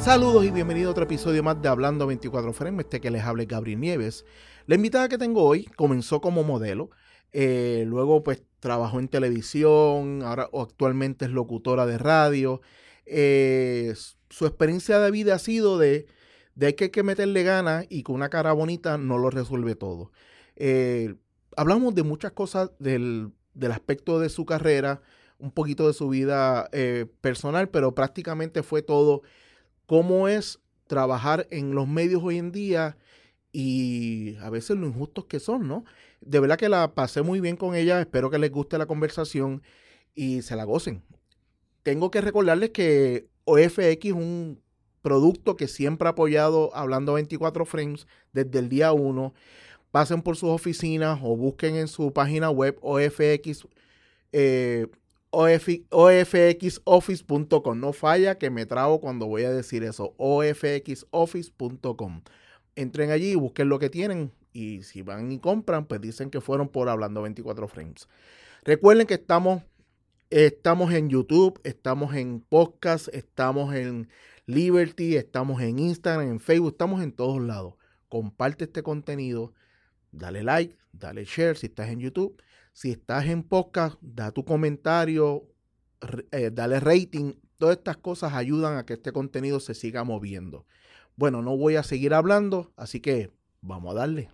Saludos y bienvenido a otro episodio más de Hablando 24 Frames. Que les hable Gabriel Nieves. La invitada que tengo hoy comenzó como modelo, luego pues trabajó en televisión, ahora actualmente es locutora de radio. Su experiencia de vida ha sido de que hay que meterle ganas y con una cara bonita no lo resuelve todo. Hablamos de muchas cosas del aspecto de su carrera, un poquito de su vida personal, pero prácticamente fue todo cómo es trabajar en los medios hoy en día y a veces lo injustos que son, ¿no? De verdad que la pasé muy bien con ella, espero que les guste la conversación y se la gocen. Tengo que recordarles que OFX es un producto que siempre ha apoyado Hablando 24 Frames desde el día 1. Pasen por sus oficinas o busquen en su página web OFX, ofxoffice.com. No falla que me trago cuando voy a decir eso. ofxoffice.com. Entren allí y busquen lo que tienen. Y si van y compran, pues dicen que fueron por Hablando 24 Frames. Recuerden que estamos en YouTube, estamos en podcast, estamos en Liberty, estamos en Instagram, en Facebook, estamos en todos lados. Comparte este contenido, dale like, dale share si estás en YouTube. Si estás en podcast, da tu comentario, dale rating. Todas estas cosas ayudan a que este contenido se siga moviendo. Bueno, no voy a seguir hablando, así que vamos a darle.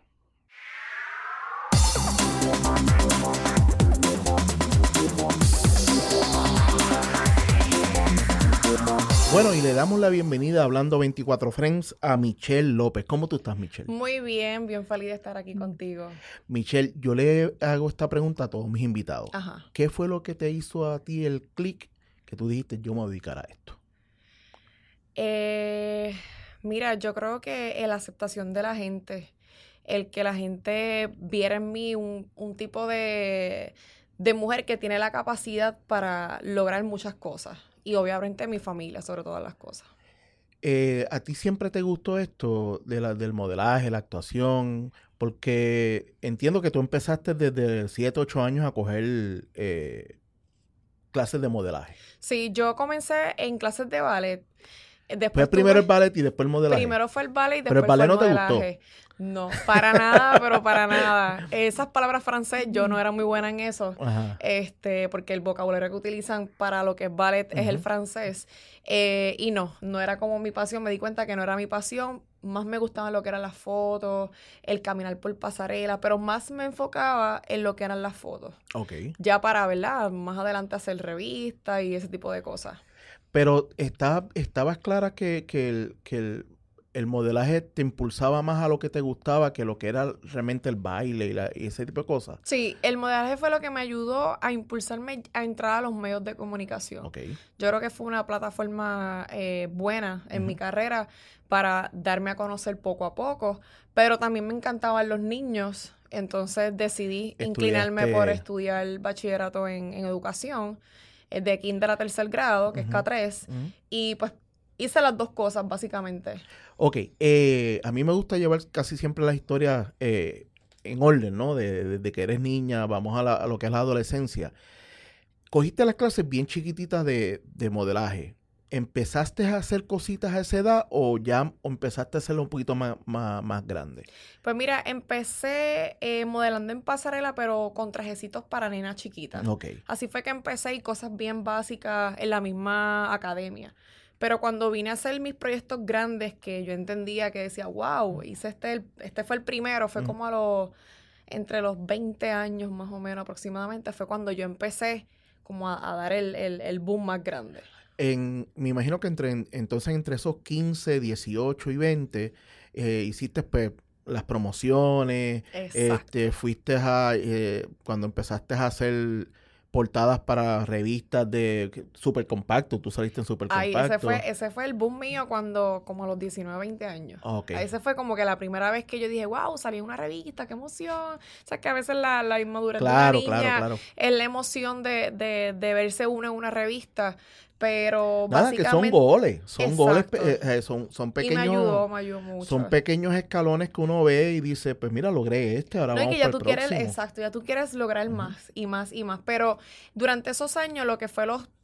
Bueno, y le damos la bienvenida a Hablando 24 Frames a Michelle López. ¿Cómo tú estás, Michelle? Muy bien, bien feliz de estar aquí contigo. Michelle, yo le hago esta pregunta a todos mis invitados. Ajá. ¿Qué fue lo que te hizo a ti el clic que tú dijiste, yo me voy a dedicar a esto? Mira, yo creo que la aceptación de la gente, el que la gente viera en mí un tipo de mujer que tiene la capacidad para lograr muchas cosas. Y obviamente mi familia, sobre todas las cosas. ¿A ti siempre te gustó esto del modelaje, la actuación? Porque entiendo que tú empezaste desde 7, 8 años a coger clases de modelaje. Sí, yo comencé en clases de ballet. Fue primero el ballet y después el modelaje. Primero fue el ballet y Pero después el ballet fue el no te modelaje. gustó. No, para nada, pero para nada. Esas palabras francés, yo no era muy buena en eso. Ajá. Porque el vocabulario que utilizan para lo que es ballet es el francés. Y no era como mi pasión. Me di cuenta que no era mi pasión. Más me gustaban lo que eran las fotos, el caminar por pasarela, pero más me enfocaba en lo que eran las fotos. Ok. Ya para, ¿verdad? Más adelante hacer revistas y ese tipo de cosas. Pero estabas clara que el modelaje te impulsaba más a lo que te gustaba que lo que era realmente el baile y ese tipo de cosas. Sí, el modelaje fue lo que me ayudó a impulsarme a entrar a los medios de comunicación. Okay. Yo creo que fue una plataforma buena en mi carrera para darme a conocer poco a poco, pero también me encantaban los niños, entonces decidí inclinarme por estudiar bachillerato en educación, de kinder a tercer grado, que es K3, y pues hice las dos cosas, básicamente. Ok, a mí me gusta llevar casi siempre las historias en orden, ¿no? Desde que eres niña, vamos a lo que es la adolescencia. Cogiste las clases bien chiquititas de modelaje. ¿Empezaste a hacer cositas a esa edad o ya empezaste a hacerlo un poquito más grande? Pues mira, empecé modelando en pasarela, pero con trajecitos para nenas chiquitas. Okay. Así fue que empecé y cosas bien básicas en la misma academia. Pero cuando vine a hacer mis proyectos grandes, que yo entendía que decía, wow, hice este fue el primero, fue como entre los 20 años más o menos aproximadamente, fue cuando yo empecé como a dar el boom más grande. Me imagino que entre esos 15, 18 y 20, hiciste pues las promociones, fuiste cuando empezaste a hacer portadas para revistas de Super Compacto, tú saliste en Super Compacto. Ese fue el boom mío como a los 19, 20 años. Okay. Ese fue como que la primera vez que yo dije, wow, salí en una revista, qué emoción. O sea, que a veces la inmadurez de una niña es la emoción de verse uno en una revista. Pero nada, básicamente... que son goles, son pequeños... Y me ayudó mucho. Son pequeños escalones que uno ve y dice, pues mira, logré ahora vamos para el próximo. Ya tú quieres lograr más y más y más. Pero durante esos años, lo que fue los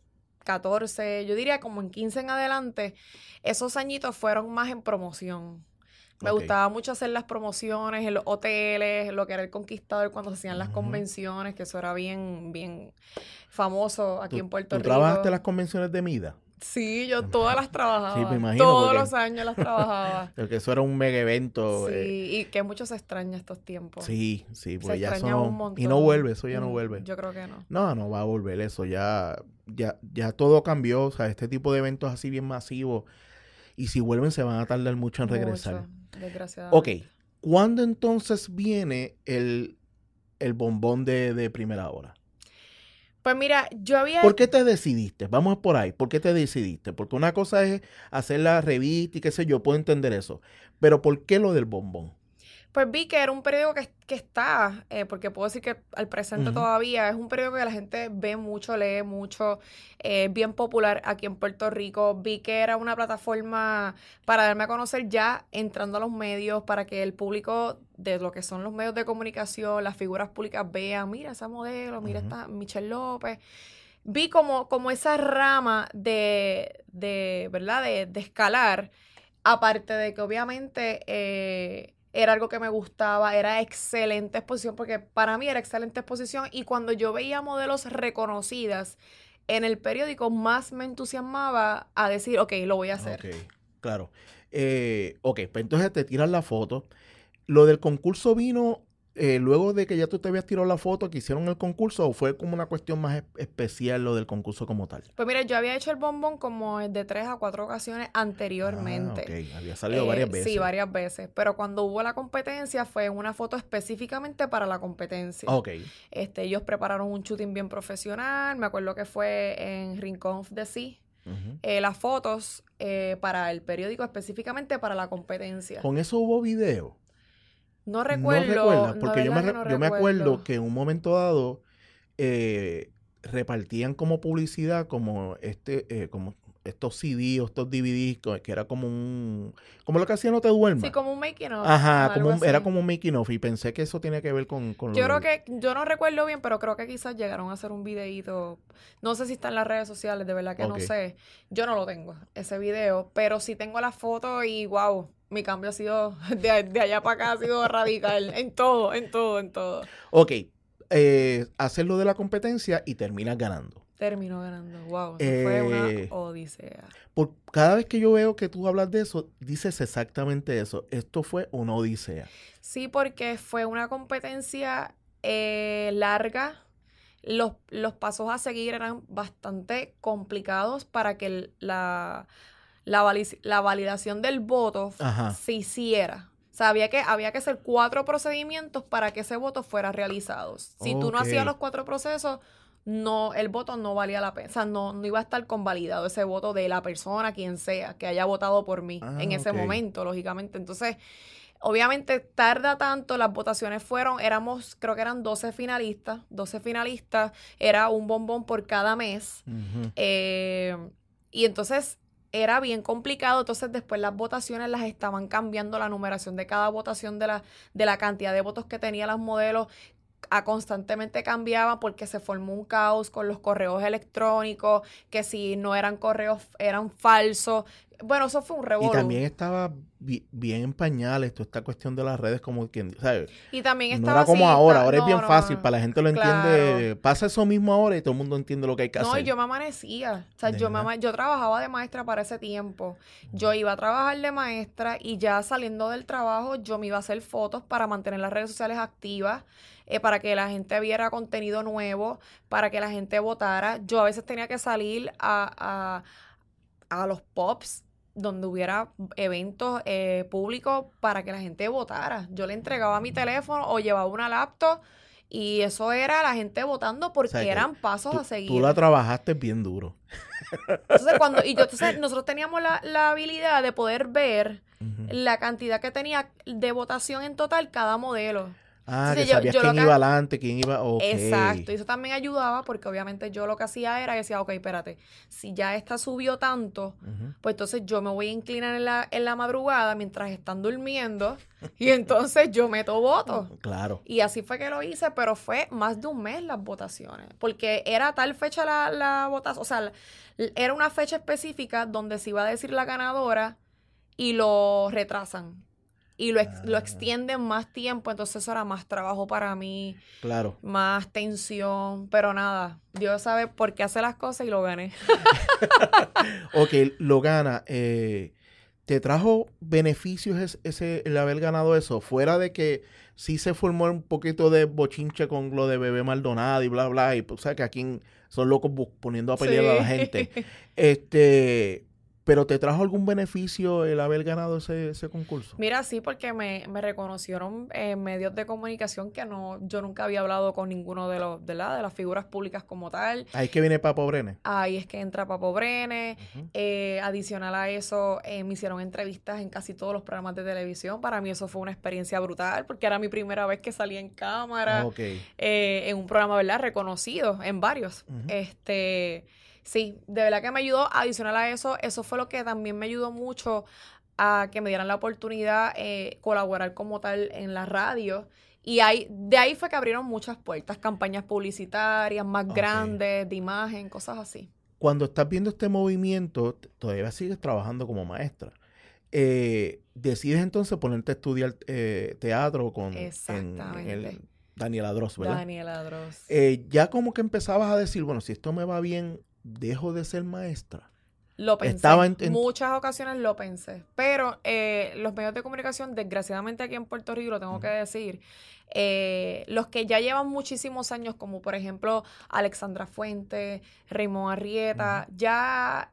14, yo diría como en 15 en adelante, esos añitos fueron más en promoción. Me gustaba mucho hacer las promociones en los hoteles, lo que era el Conquistador cuando se hacían las convenciones, que eso era bien, bien famoso aquí en Puerto Rico. ¿Tú trabajaste las convenciones de Mida? Sí, yo todas las trabajaba. Sí, me imagino. Todos los años las trabajaba. Porque eso era un mega evento. Sí, y que mucho se extraña estos tiempos. Sí, pues ya extraña un montón. Y no vuelve, eso ya no vuelve. Yo creo que no. No va a volver eso, ya todo cambió, o sea, este tipo de eventos así bien masivos, y si vuelven se van a tardar mucho en regresar. Mucho, desgraciadamente. Ok, ¿cuándo entonces viene el bombón de primera hora? Pues mira, yo había... ¿Por qué te decidiste? Vamos por ahí. ¿Por qué te decidiste? Porque una cosa es hacer la revista y qué sé yo, puedo entender eso. Pero ¿por qué lo del bombón? Pues vi que era un periódico que está, porque puedo decir que al presente todavía es un periódico que la gente ve mucho, lee mucho, bien popular aquí en Puerto Rico. Vi que era una plataforma para darme a conocer ya entrando a los medios, para que el público de lo que son los medios de comunicación, las figuras públicas vean, mira esa modelo, mira esta Michelle López. Vi como esa rama ¿verdad? De escalar, aparte de que obviamente... era algo que me gustaba, era excelente exposición, porque para mí era excelente exposición, y cuando yo veía modelos reconocidas en el periódico, más me entusiasmaba a decir, ok, lo voy a hacer. Ok, claro. Pues entonces te tiras la foto. Lo del concurso vino luego de que ya tú te habías tirado la foto, que hicieron el concurso, ¿o fue como una cuestión más especial lo del concurso como tal? Pues mira, yo había hecho el bombón como de 3 a 4 ocasiones anteriormente. Ok, había salido varias veces. Sí, varias veces, pero cuando hubo la competencia fue una foto específicamente para la competencia. Ok. Ellos prepararon un shooting bien profesional, me acuerdo que fue en Rincón of the Sea. Las fotos para el periódico específicamente para la competencia. ¿Con eso hubo video? No recuerdo. No recuerdas, porque yo me recuerdo. acuerdo que en un momento dado repartían como publicidad como como estos CD o estos DVDs, que era como lo que hacía No Te Duermas. Sí, como un making of. Ajá, era como un making of, y pensé que eso tenía que ver con yo creo que, yo no recuerdo bien, pero creo que quizás llegaron a hacer un videíto. No sé si está en las redes sociales, de verdad que no sé. Yo no lo tengo, ese video, pero sí tengo la foto y wow, mi cambio ha sido, de allá para acá ha sido radical, en todo. Ok, haces lo de la competencia y terminas ganando. Terminó ganando, wow, eso fue una odisea. Cada vez que yo veo que tú hablas de eso, dices exactamente eso. Esto fue una odisea. Sí, porque fue una competencia larga. Los pasos a seguir eran bastante complicados para que la validación del voto se hiciera. O sea, había que hacer 4 procedimientos para que ese voto fuera realizado. Si tú no hacías los 4 procesos, no, el voto no valía la pena. O sea, no iba a estar convalidado ese voto de la persona, quien sea, que haya votado por mí en ese momento, lógicamente. Entonces, obviamente tarda tanto, las votaciones creo que eran 12 finalistas, era un bombón por cada mes. Y entonces era bien complicado. Entonces después las votaciones las estaban cambiando, la numeración de cada votación de la cantidad de votos que tenían las modelos, constantemente cambiaba porque se formó un caos con los correos electrónicos, que si no eran correos eran falsos. Bueno, eso fue un revolú. Y también estaba bien en pañales toda esta cuestión de las redes, como quien, ¿sabes? Y también estaba no era como ahora es bien no, fácil, para la gente lo entiende, claro. Pasa eso mismo ahora y todo el mundo entiende lo que hay que hacer. No, yo me amanecía, o sea, yo trabajaba de maestra para ese tiempo, yo iba a trabajar de maestra y ya saliendo del trabajo yo me iba a hacer fotos para mantener las redes sociales activas, para que la gente viera contenido nuevo, para que la gente votara. Yo a veces tenía que salir a los pops donde hubiera eventos públicos para que la gente votara. Yo le entregaba mi teléfono o llevaba una laptop y eso era la gente votando porque, o sea, eran pasos a seguir. Tú la trabajaste bien duro. Entonces nosotros teníamos la habilidad de poder ver la cantidad que tenía de votación en total cada modelo. Ah, Entonces, que sabías quién iba adelante, quién iba... Exacto, y eso también ayudaba porque obviamente yo lo que hacía era decía, ok, espérate, si ya esta subió tanto, pues entonces yo me voy a inclinar en la madrugada mientras están durmiendo y entonces yo meto votos. Claro. Y así fue que lo hice, pero fue más de un mes las votaciones, porque era tal fecha la votación, o sea, era una fecha específica donde se iba a decir la ganadora y lo retrasan. Y lo extienden más tiempo, entonces eso era más trabajo para mí. Claro. Más tensión, pero nada, Dios sabe por qué hace las cosas y lo gané. Ok, lo gana. ¿Te trajo beneficios el haber ganado eso? Fuera de que sí se formó un poquito de bochinche con lo de Bebé Maldonado y bla, bla, y pues, o sea, que aquí son locos poniendo a pelear a la gente. ¿Pero te trajo algún beneficio el haber ganado ese concurso? Mira, sí, porque me reconocieron medios de comunicación que yo nunca había hablado con ninguno de las figuras públicas como tal. Ahí es que viene Papo Brenes. Ahí es que entra Papo Brenes. Adicional a eso, me hicieron entrevistas en casi todos los programas de televisión. Para mí eso fue una experiencia brutal, porque era mi primera vez que salía en cámara. En un programa, ¿verdad? Reconocido, en varios. Sí, de verdad que me ayudó. Adicional a eso fue lo que también me ayudó mucho a que me dieran la oportunidad colaborar como tal en la radio. Y de ahí fue que abrieron muchas puertas, campañas publicitarias más grandes, de imagen, cosas así. Cuando estás viendo este movimiento, todavía sigues trabajando como maestra. Decides entonces ponerte a estudiar teatro en Daniela Droz, ¿verdad? Daniela Droz. Ya como que empezabas a decir, bueno, si esto me va bien, dejo de ser maestra. Lo pensé, muchas ocasiones lo pensé, pero los medios de comunicación, desgraciadamente aquí en Puerto Rico, lo tengo que decir, los que ya llevan muchísimos años, como por ejemplo Alexandra Fuentes, Raymond Arrieta, ya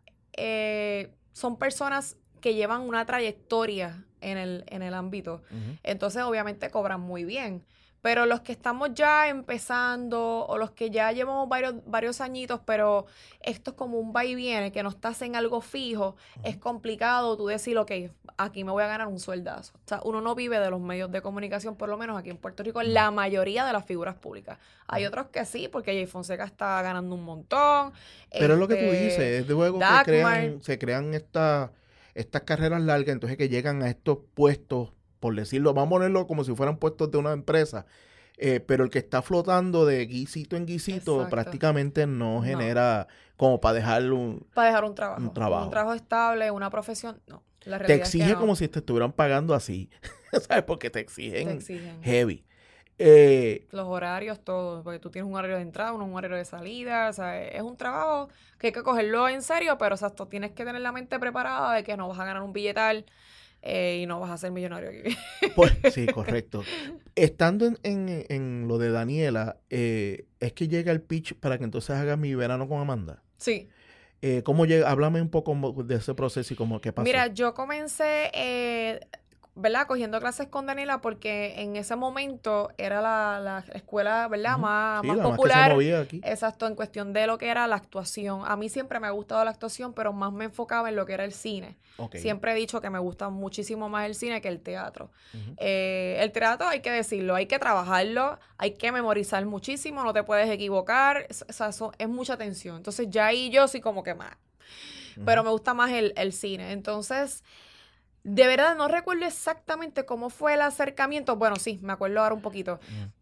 son personas que llevan una trayectoria en el ámbito, entonces obviamente cobran muy bien. Pero los que estamos ya empezando o los que ya llevamos varios añitos, pero esto es como un va y viene, que no estás en algo fijo, es complicado tú decir, ok, aquí me voy a ganar un sueldazo. O sea, uno no vive de los medios de comunicación, por lo menos aquí en Puerto Rico, la mayoría de las figuras públicas. Hay otros que sí, porque Jay Fonseca está ganando un montón. Pero es lo que tú dices, es luego que se crean estas carreras largas, entonces que llegan a estos puestos, por decirlo, vamos a ponerlo como si fueran puestos de una empresa, pero el que está flotando de guisito en guisito prácticamente no genera como para dejar un trabajo. Un trabajo estable, una profesión, no. La realidad te exige es que no. como si te estuvieran pagando así, ¿sabes? Porque te exigen heavy. Los horarios, todo, porque tú tienes un horario de entrada, un horario de salida, o sea, es un trabajo que hay que cogerlo en serio, pero exacto, tienes que tener la mente preparada de que no vas a ganar un billetal y no vas a ser millonario aquí. Pues, sí, correcto. Estando en lo de Daniela, es que llega el pitch para que entonces hagas Mi Verano con Amanda. Sí. ¿Cómo llega? Háblame un poco de ese proceso y cómo, qué pasó. Mira, yo comencé, ¿verdad? Cogiendo clases con Daniela porque en ese momento era la escuela, ¿verdad? Más popular. Más que se movía aquí. Exacto, en cuestión de lo que era la actuación. A mí siempre me ha gustado la actuación, pero más me enfocaba en lo que era el cine. Siempre he dicho que me gusta muchísimo más el cine que el teatro. El teatro hay que decirlo, hay que trabajarlo, hay que memorizar muchísimo, no te puedes equivocar. O sea, eso es mucha tensión. Entonces ya ahí yo sí como que más. Pero me gusta más el cine. Entonces, de verdad no recuerdo exactamente cómo fue el acercamiento. Bueno, sí, me acuerdo ahora un poquito.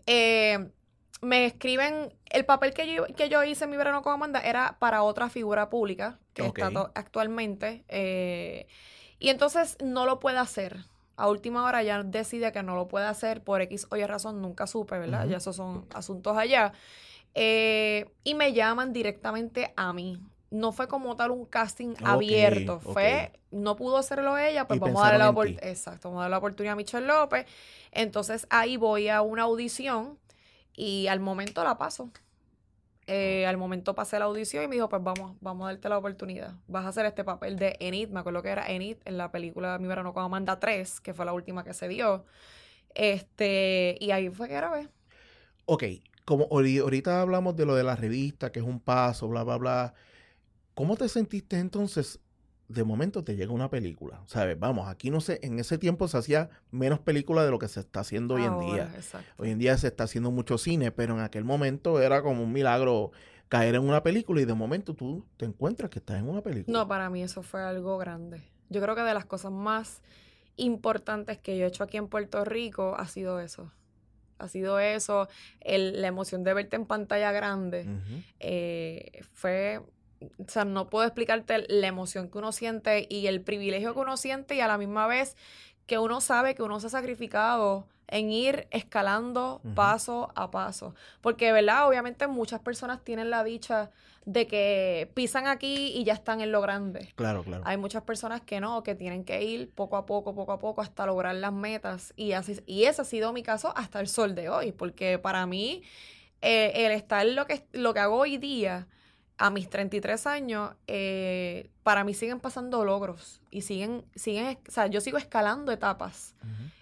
Me escriben, el papel que yo hice en Mi Verano con Amanda era para otra figura pública que está actualmente. Y entonces no lo puede hacer. A última hora ya decide que no lo puede hacer por X o Y razón, nunca supe, ¿verdad? Ya esos son asuntos allá. Y me llaman directamente a mí. No fue como tal un casting abierto. No pudo hacerlo ella, pues vamos a darle vamos a darle la oportunidad a Michelle López. Entonces ahí voy a una audición y al momento la paso. Al momento pasé la audición y me dijo, pues vamos a darte la oportunidad. Vas a hacer este papel de Enid, me acuerdo que era Enid en la película Mi Verano con Amanda 3, que fue la última que se dio. Y ahí fue que grabé. Ok, como ahorita hablamos de lo de la revista, que es un paso, bla, bla, bla. ¿Cómo te sentiste entonces de momento te llega una película, ¿sabes? Vamos, aquí no sé, en ese tiempo se hacía menos películas de lo que se está haciendo hoy en día. Exacto. Hoy en día se está haciendo mucho cine, pero en aquel momento era como un milagro caer en una película y de momento tú te encuentras que estás en una película. No, para mí eso fue algo grande. Yo creo que de las cosas más importantes que yo he hecho aquí en Puerto Rico ha sido eso. Ha sido eso, la emoción de verte en pantalla grande. Fue, o sea, no puedo explicarte la emoción que uno siente y el privilegio que uno siente y a la misma vez que uno sabe que uno se ha sacrificado en ir escalando paso a paso. Porque, ¿verdad? Obviamente muchas personas tienen la dicha de que pisan aquí y ya están en lo grande. Claro, claro. Hay muchas personas que no, que tienen que ir poco a poco, hasta lograr las metas. Y ese ha sido mi caso hasta el sol de hoy. Porque para mí, el estar lo que hago hoy día, a mis 33 años, para mí siguen pasando logros. Y siguen, o sea, yo sigo escalando etapas.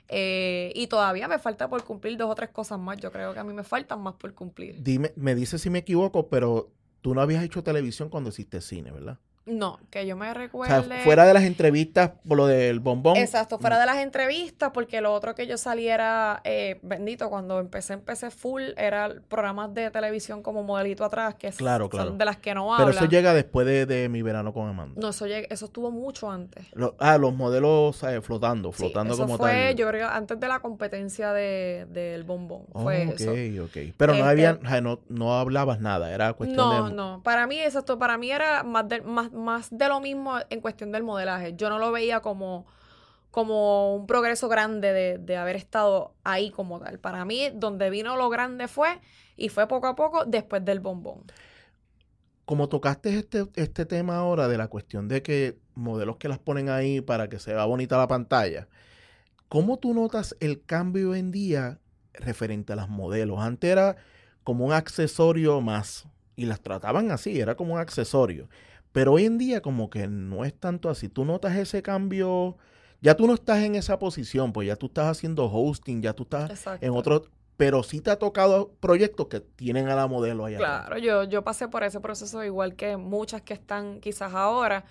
Y todavía me falta por cumplir 2 o 3 cosas más. Yo creo que a mí me faltan más por cumplir. Dime, me dices si me equivoco, pero tú no habías hecho televisión cuando hiciste cine, ¿verdad? No, que yo me recuerde. O sea, fuera de las entrevistas, por lo del bombón. Exacto, fuera de las entrevistas, porque lo otro que yo saliera, bendito, cuando empecé full, era programas de televisión como Modelito Atrás, que claro. son de las que no hablan. Pero eso llega después de Mi Verano con Amanda. No, eso estuvo mucho antes. Los modelos flotando Sí, como fue, tal. yo creo, antes de la competencia del bombón. Fue eso. Ok. Pero no hablabas nada, era cuestión de... No, para mí era más de lo mismo en cuestión del modelaje. Yo no lo veía como un progreso grande de haber estado ahí como tal. Para mí, donde vino lo grande fue poco a poco después del bombón. Como tocaste este tema ahora de la cuestión de que modelos que las ponen ahí para que se vea bonita la pantalla, ¿cómo tú notas el cambio hoy en día referente a las modelos? Antes era como un accesorio más y las trataban así, era como un accesorio. Pero hoy en día como que no es tanto así. ¿Tú notas ese cambio? Ya tú no estás en esa posición, pues ya tú estás haciendo hosting, ya tú estás en otro... Pero sí te ha tocado proyectos que tienen a la modelo allá. Claro, yo pasé por ese proceso igual que muchas que están quizás ahora.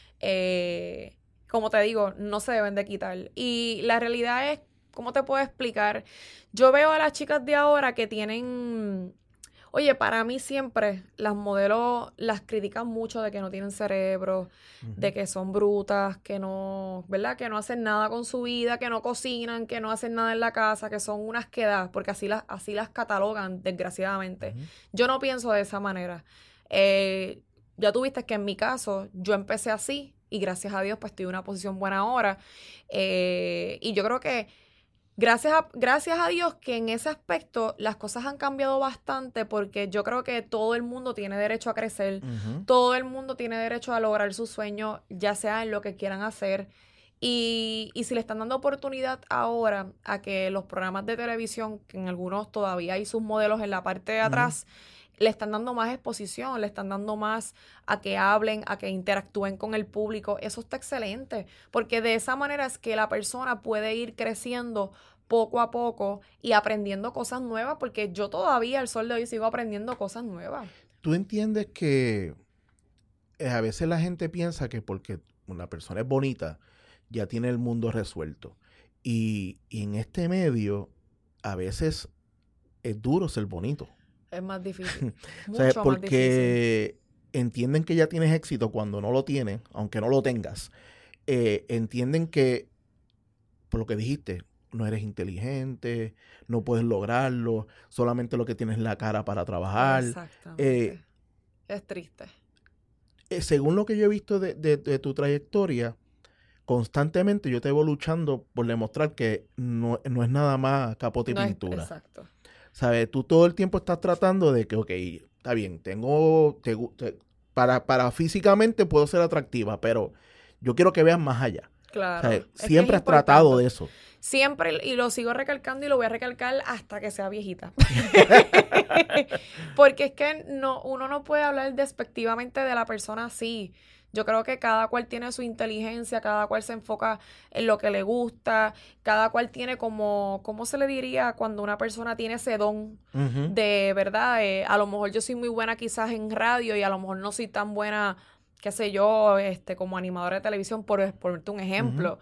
Como te digo, no se deben de quitar. Y la realidad es, ¿cómo te puedo explicar? Yo veo a las chicas de ahora que tienen... Oye, para mí siempre las modelos las critican mucho de que no tienen cerebro, de que son brutas, que no, ¿verdad? Que no hacen nada con su vida, que no cocinan, que no hacen nada en la casa, que son unas quedas, porque así las catalogan, desgraciadamente. Yo no pienso de esa manera. Ya tuviste que en mi caso, yo empecé así y gracias a Dios pues estoy en una posición buena ahora. Y yo creo que gracias a Dios que en ese aspecto las cosas han cambiado bastante porque yo creo que todo el mundo tiene derecho a crecer, todo el mundo tiene derecho a lograr sus sueños, ya sea en lo que quieran hacer. Y si le están dando oportunidad ahora a que los programas de televisión, que en algunos todavía hay sus modelos en la parte de atrás, le están dando más exposición, le están dando más a que hablen, a que interactúen con el público. Eso está excelente, porque de esa manera es que la persona puede ir creciendo poco a poco y aprendiendo cosas nuevas, porque yo todavía al sol de hoy sigo aprendiendo cosas nuevas. ¿Tú entiendes que a veces la gente piensa que porque una persona es bonita, ya tiene el mundo resuelto? Y en este medio, a veces es duro ser bonito. Es más difícil. Mucho más porque entienden que ya tienes éxito cuando no lo tienes, aunque no lo tengas. Entienden que, por lo que dijiste, no eres inteligente, no puedes lograrlo, solamente lo que tienes es la cara para trabajar. Exactamente. Es triste. Según lo que yo he visto de tu trayectoria, constantemente yo te voy luchando por demostrar que no es nada más capote y pintura. Exacto. ¿Sabes? Tú todo el tiempo estás tratando de que, ok, está bien, para físicamente puedo ser atractiva, pero yo quiero que veas más allá. Claro. ¿Sabes? Siempre has tratado de eso. Siempre, y lo sigo recalcando y lo voy a recalcar hasta que sea viejita. Porque es que uno no puede hablar despectivamente de la persona así. Yo creo que cada cual tiene su inteligencia, cada cual se enfoca en lo que le gusta, cada cual tiene ¿cómo se le diría cuando una persona tiene ese don de verdad? A lo mejor yo soy muy buena quizás en radio y a lo mejor no soy tan buena qué sé yo, como animadora de televisión, por ponerte un ejemplo.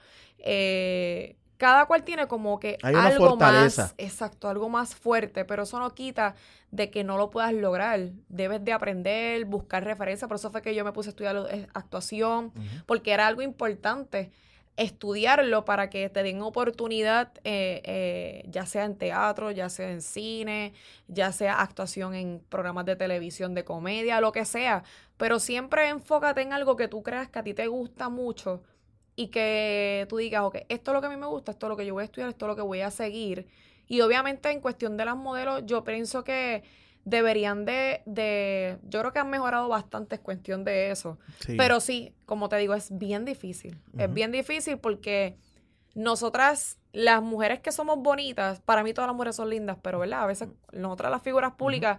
Cada cual tiene como que hay una algo fortaleza. más, exacto, algo más fuerte, pero eso no quita de que no lo puedas lograr. Debes de aprender, buscar referencias. Por eso fue que yo me puse a estudiar actuación, porque era algo importante estudiarlo para que te den oportunidad, ya sea en teatro, ya sea en cine, ya sea actuación en programas de televisión, de comedia, lo que sea. Pero siempre enfócate en algo que tú creas que a ti te gusta mucho y que tú digas, ok, esto es lo que a mí me gusta, esto es lo que yo voy a estudiar, esto es lo que voy a seguir. Y obviamente en cuestión de las modelos, yo pienso que deberían yo creo que han mejorado bastante en cuestión de eso. Sí. Pero sí, como te digo, es bien difícil. Es bien difícil porque nosotras, las mujeres que somos bonitas, para mí todas las mujeres son lindas, pero ¿verdad? A veces nosotras las figuras públicas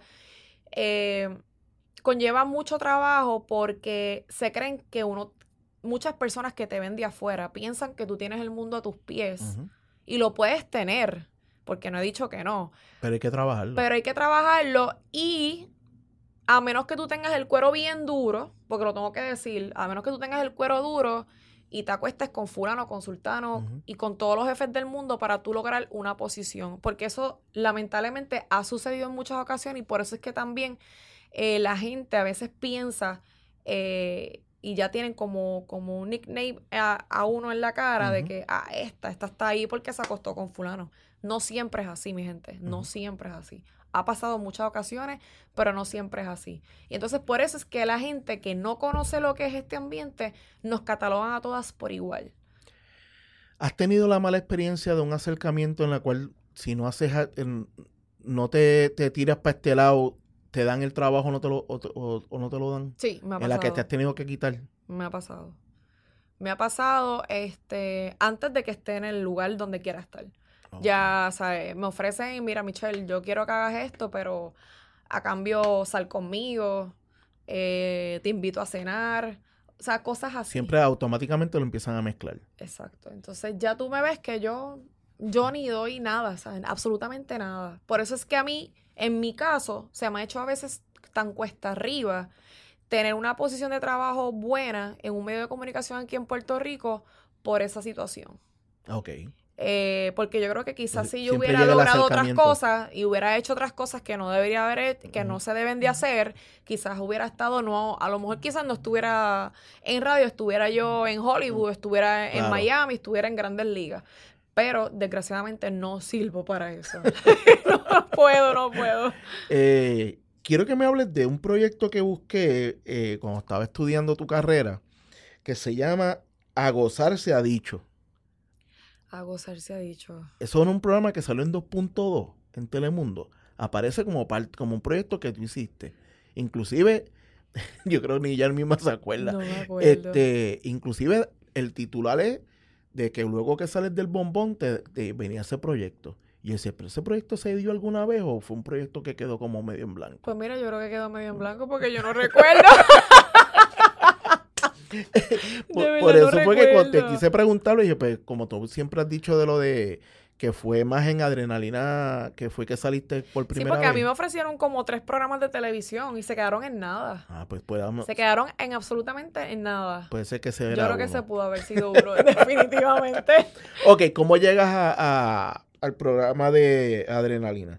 conllevan mucho trabajo porque se creen que muchas personas que te ven de afuera piensan que tú tienes el mundo a tus pies y lo puedes tener, porque no he dicho que no. Pero hay que trabajarlo. Pero hay que trabajarlo y a menos que tú tengas el cuero bien duro, porque lo tengo que decir, a menos que tú tengas el cuero duro y te acuestes con fulano, con sultano y con todos los jefes del mundo para tú lograr una posición. Porque eso lamentablemente ha sucedido en muchas ocasiones y por eso es que también la gente a veces piensa y ya tienen como un nickname a uno en la cara de que esta está ahí porque se acostó con fulano. No siempre es así, mi gente. No siempre es así. Ha pasado en muchas ocasiones, pero no siempre es así. Y entonces por eso es que la gente que no conoce lo que es este ambiente, nos catalogan a todas por igual. ¿Has tenido la mala experiencia de un acercamiento en la cual si no haces, no te tiras para este lado, te dan el trabajo o no te lo dan? Sí, me ha pasado. En la que te has tenido que quitar. Me ha pasado. Me ha pasado antes de que esté en el lugar donde quiera estar. Okay. Ya, ¿sabes? Me ofrecen, mira, Michelle, yo quiero que hagas esto, pero a cambio sal conmigo, te invito a cenar, o sea, cosas así. Siempre automáticamente lo empiezan a mezclar. Exacto. Entonces ya tú me ves que yo ni doy nada, ¿sabes? Absolutamente nada. Por eso es que a mí, en mi caso, se me ha hecho a veces tan cuesta arriba tener una posición de trabajo buena en un medio de comunicación aquí en Puerto Rico por esa situación. Ok. Porque yo creo que quizás si yo hubiera logrado otras cosas y hubiera hecho otras cosas que no debería haber hecho, que no se deben de hacer, quizás hubiera estado, a lo mejor quizás no estuviera en radio, estuviera yo en Hollywood, estuviera en Miami, estuviera en Grandes Ligas. Pero desgraciadamente no sirvo para eso. No puedo. Quiero que me hables de un proyecto que busqué cuando estaba estudiando tu carrera, que se llama A Gozar Se Ha Dicho. A Gozar Se Ha Dicho. Eso era un programa que salió en 2.2 en Telemundo. Aparece como un proyecto que tú hiciste. Inclusive, yo creo que ni ella misma se acuerda. No me acuerdo. Inclusive el titular es de que luego que sales del bombón te venía ese proyecto. Y ese proyecto se dio alguna vez o fue un proyecto que quedó como medio en blanco? Pues mira, yo creo que quedó medio en blanco porque yo no recuerdo. por eso fue que cuando te quise preguntarlo, dije, pues como tú siempre has dicho de lo de que fue más en Adrenalina, que fue que saliste por primera vez. Sí, porque a mí me ofrecieron como 3 programas de televisión y se quedaron en nada. Pues se quedaron en absolutamente en nada. Puede ser que se era Yo creo que se pudo haber sido uno, definitivamente. Ok, ¿cómo llegas al programa de Adrenalina?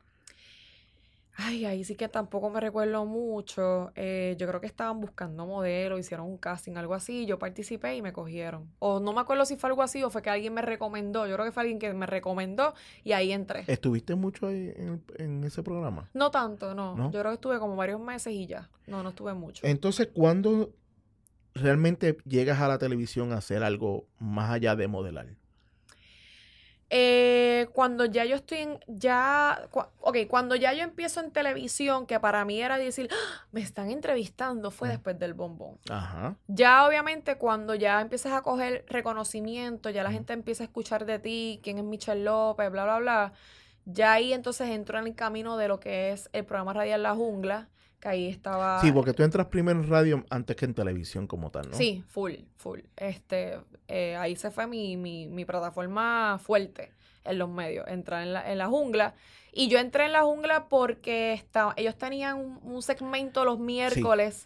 Ay, ahí sí que tampoco me recuerdo mucho. Yo creo que estaban buscando modelos, hicieron un casting, algo así. Yo participé y me cogieron. O no me acuerdo si fue algo así o fue que alguien me recomendó. Yo creo que fue alguien que me recomendó y ahí entré. ¿Estuviste mucho ahí en ese programa? No tanto, no. Yo creo que estuve como varios meses y ya. No estuve mucho. Entonces, ¿cuándo realmente llegas a la televisión a hacer algo más allá de modelar? Cuando ya yo estoy cuando ya yo empiezo en televisión, que para mí era decir, ¡ah! Me están entrevistando, fue después del bombón. Ajá. Ya obviamente cuando ya empiezas a coger reconocimiento, ya la gente empieza a escuchar de ti, quién es Michelle López, bla, bla, bla, ya ahí entonces entro en el camino de lo que es el programa radial La Jungla, que ahí estaba... Sí, porque tú entras primero en radio antes que en televisión como tal, ¿no? Sí, full. Ahí se fue mi plataforma fuerte en los medios, entrar en la Jungla. Y yo entré en La Jungla porque ellos tenían un segmento los miércoles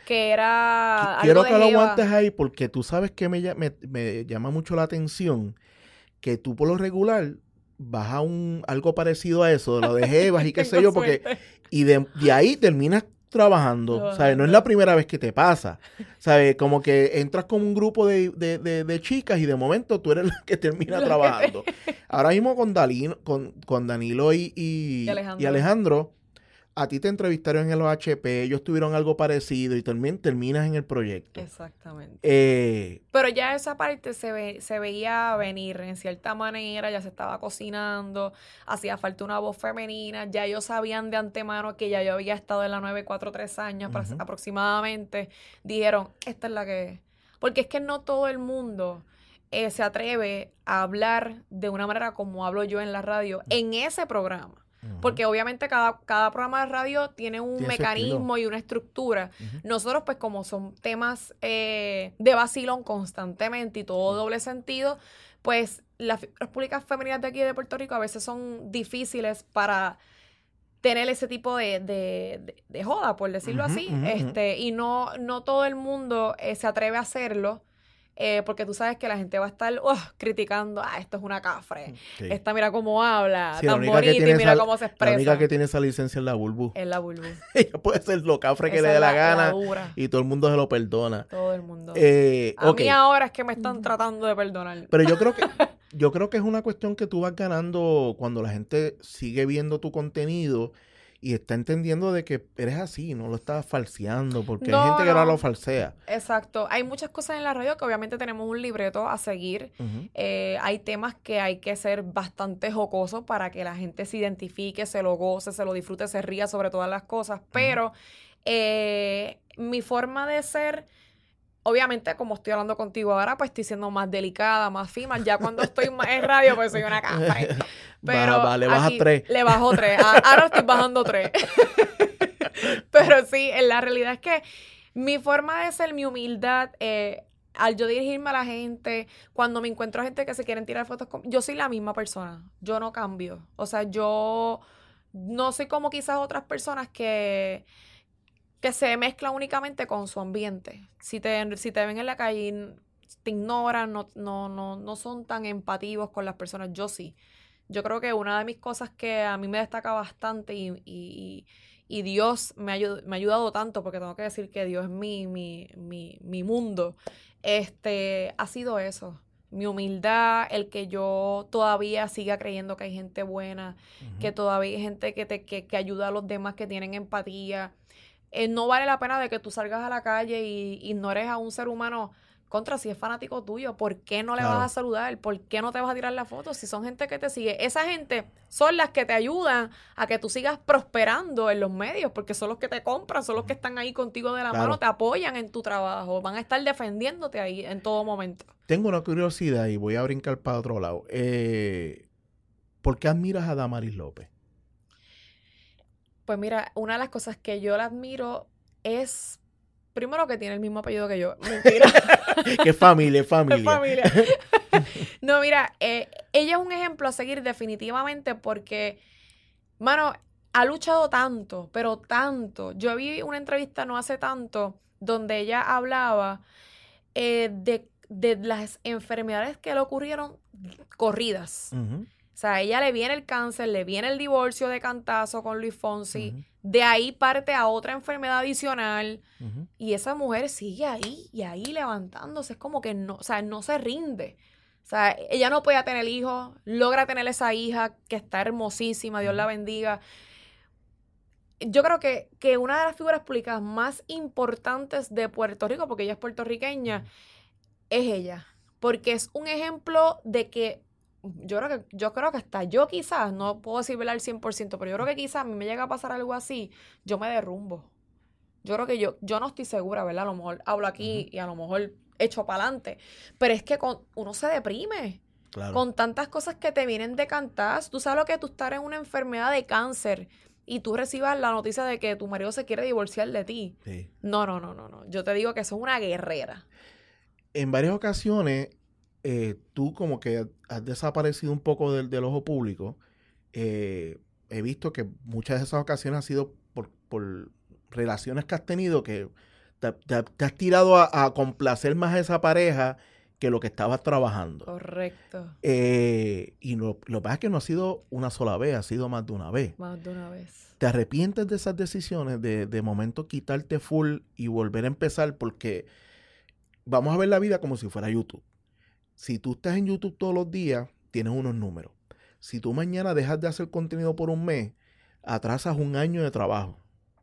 que era Quiero algo que de lo jeva. aguantes ahí porque tú sabes que me llama mucho la atención que tú por lo regular vas a algo parecido a eso, de lo de jevas y qué sé Tengo yo, porque suerte. y de ahí terminas trabajando, ¿sabes? No es la primera vez que te pasa, ¿sabes? Como que entras con un grupo de chicas y de momento tú eres la que termina Lo que trabajando. Ahora mismo con Danilo y Y Alejandro, a ti te entrevistaron en el OHP, ellos tuvieron algo parecido y también terminas en el proyecto. Exactamente. Pero ya esa parte se veía venir en cierta manera, ya se estaba cocinando, hacía falta una voz femenina, ya ellos sabían de antemano que ya yo había estado en la 943 años aproximadamente. Dijeron, esta es la que es. Porque es que no todo el mundo se atreve a hablar de una manera como hablo yo en la radio, en ese programa. Porque obviamente cada programa de radio tiene un mecanismo y una estructura. Nosotros, pues, como son temas de vacilón constantemente y todo doble sentido, pues las figuras públicas femeninas de aquí de Puerto Rico a veces son difíciles para tener ese tipo de joda, por decirlo así. Y no todo el mundo se atreve a hacerlo. Porque tú sabes que la gente va a estar criticando, esto es una cafre, esta mira cómo habla, sí, tan bonita y mira cómo se expresa. La única que tiene esa licencia es la Bulbu. Es la Bulbu. Ella puede ser lo cafre que le dé la gana y todo el mundo se lo perdona. Todo el mundo. A mí ahora es que me están tratando de perdonar. Pero yo creo que es una cuestión que tú vas ganando cuando la gente sigue viendo tu contenido y está entendiendo de que eres así, no lo estás falseando, porque hay gente que ahora lo falsea. Exacto. Hay muchas cosas en la radio que obviamente tenemos un libreto a seguir. Hay temas que hay que ser bastante jocosos para que la gente se identifique, se lo goce, se lo disfrute, se ría sobre todas las cosas. Pero mi forma de ser... Obviamente, como estoy hablando contigo ahora, pues estoy siendo más delicada, más fina. Ya cuando estoy más en radio, pues soy una cafre. Pero le bajas 3. Le bajo 3. Ahora estoy bajando 3. Pero sí, la realidad es que mi forma de ser, mi humildad, al yo dirigirme a la gente, cuando me encuentro a gente que se quieren tirar fotos yo soy la misma persona. Yo no cambio. O sea, yo no soy como quizás otras personas que se mezcla únicamente con su ambiente. Si te ven en la calle, te ignoran, no son tan empativos con las personas. Yo sí. Yo creo que una de mis cosas que a mí me destaca bastante y Dios me ha ayudado tanto, porque tengo que decir que Dios es mi mundo, ha sido eso. Mi humildad, el que yo todavía siga creyendo que hay gente buena, que todavía hay gente que ayuda a los demás, que tienen empatía. No vale la pena de que tú salgas a la calle y ignores a un ser humano contra si es fanático tuyo. ¿Por qué no le vas a saludar? ¿Por qué no te vas a tirar la foto? Si son gente que te sigue. Esa gente son las que te ayudan a que tú sigas prosperando en los medios, porque son los que te compran, son los que están ahí contigo de la mano, te apoyan en tu trabajo, van a estar defendiéndote ahí en todo momento. Tengo una curiosidad y voy a brincar para otro lado. ¿Por qué admiras a Damaris López? Pues mira, una de las cosas que yo la admiro es, primero, que tiene el mismo apellido que yo. Mentira. Que familia. No, mira, ella es un ejemplo a seguir definitivamente porque, mano, ha luchado tanto, pero tanto. Yo vi una entrevista no hace tanto donde ella hablaba de las enfermedades que le ocurrieron corridas. O sea, a ella le viene el cáncer, le viene el divorcio de cantazo con Luis Fonsi, de ahí parte a otra enfermedad adicional, y esa mujer sigue ahí y ahí levantándose, es como que no, o sea, no se rinde. O sea, ella no podía tener hijos, logra tener esa hija que está hermosísima, Dios la bendiga. Yo creo que una de las figuras públicas más importantes de Puerto Rico, porque ella es puertorriqueña, es ella, porque es un ejemplo de que yo creo que hasta yo quizás, no puedo decirlo al 100%, pero yo creo que quizás a mí me llega a pasar algo así, yo me derrumbo. Yo creo que yo no estoy segura, ¿verdad? A lo mejor hablo aquí y a lo mejor echo para adelante, pero es que uno se deprime. Claro. Con tantas cosas que te vienen de cantar. Tú sabes lo que tú estar en una enfermedad de cáncer y tú recibas la noticia de que tu marido se quiere divorciar de ti. Sí. No. Yo te digo que sos una guerrera. En varias ocasiones tú como que has desaparecido un poco del ojo público. He visto que muchas de esas ocasiones han sido por relaciones que has tenido que te has tirado a complacer más a esa pareja que lo que estabas trabajando. Correcto. Y lo que pasa es que no ha sido una sola vez, ha sido más de una vez. Más de una vez. ¿Te arrepientes de esas decisiones de momento quitarte full y volver a empezar? Porque vamos a ver la vida como si fuera YouTube. Si tú estás en YouTube todos los días, tienes unos números. Si tú mañana dejas de hacer contenido por un mes, atrasas un año de trabajo.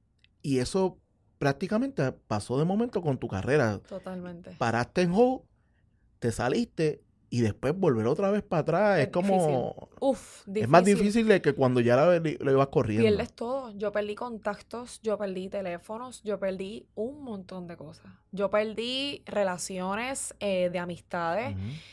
Y eso prácticamente pasó de momento con tu carrera. Totalmente. Paraste en hold, te saliste y después volver otra vez para atrás. Es como... difícil. Es más difícil de que cuando ya lo ibas corriendo. Pierdes todo. Yo perdí contactos, yo perdí teléfonos, yo perdí un montón de cosas. Yo perdí relaciones de amistades.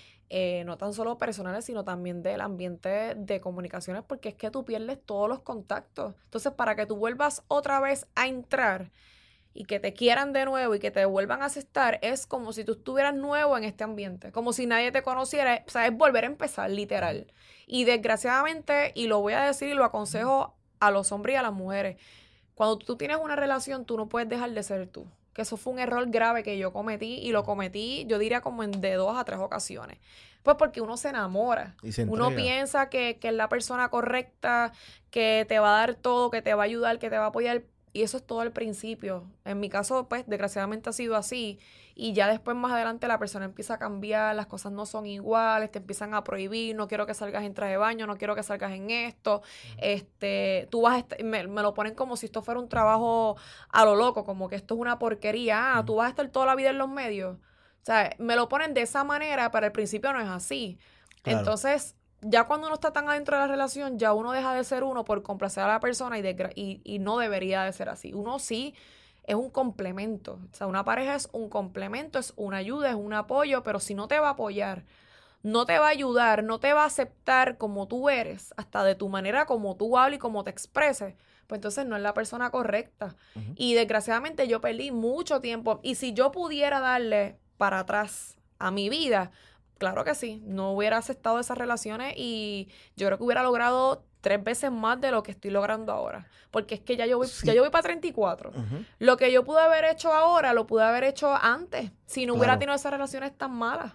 No tan solo personales, sino también del ambiente de comunicaciones, porque es que tú pierdes todos los contactos. Entonces, para que tú vuelvas otra vez a entrar y que te quieran de nuevo y que te vuelvan a aceptar, es como si tú estuvieras nuevo en este ambiente, como si nadie te conociera. O sea, es volver a empezar, literal. Y desgraciadamente, y lo voy a decir y lo aconsejo a los hombres y a las mujeres, cuando tú tienes una relación, tú no puedes dejar de ser tú. Que eso fue un error grave que yo cometí, y lo cometí, yo diría, como de 2 a 3 ocasiones. Pues porque uno se enamora. Y se uno entrega. piensa que es la persona correcta, que te va a dar todo, que te va a ayudar, que te va a apoyar. Y eso es todo al principio. En mi caso, pues, desgraciadamente ha sido así. Y ya después, más adelante, la persona empieza a cambiar, las cosas no son iguales, te empiezan a prohibir, no quiero que salgas en traje de baño, no quiero que salgas en esto. Tú vas a me lo ponen como si esto fuera un trabajo a lo loco, como que esto es una porquería. Tú vas a estar toda la vida en los medios. O sea, me lo ponen de esa manera, pero al principio no es así. Claro. Entonces, ya cuando uno está tan adentro de la relación, ya uno deja de ser uno por complacer a la persona, y no debería de ser así. Uno sí es un complemento. O sea, una pareja es un complemento, es una ayuda, es un apoyo, pero si no te va a apoyar, no te va a ayudar, no te va a aceptar como tú eres, hasta de tu manera como tú hablas y como te expreses, pues entonces no es la persona correcta. Y desgraciadamente yo perdí mucho tiempo. Y si yo pudiera darle para atrás a mi vida, claro que sí, no hubiera aceptado esas relaciones, y yo creo que hubiera logrado 3 veces más de lo que estoy logrando ahora. Porque es que ya yo voy para 34. Lo que yo pude haber hecho ahora, lo pude haber hecho antes, si no hubiera tenido esas relaciones tan malas.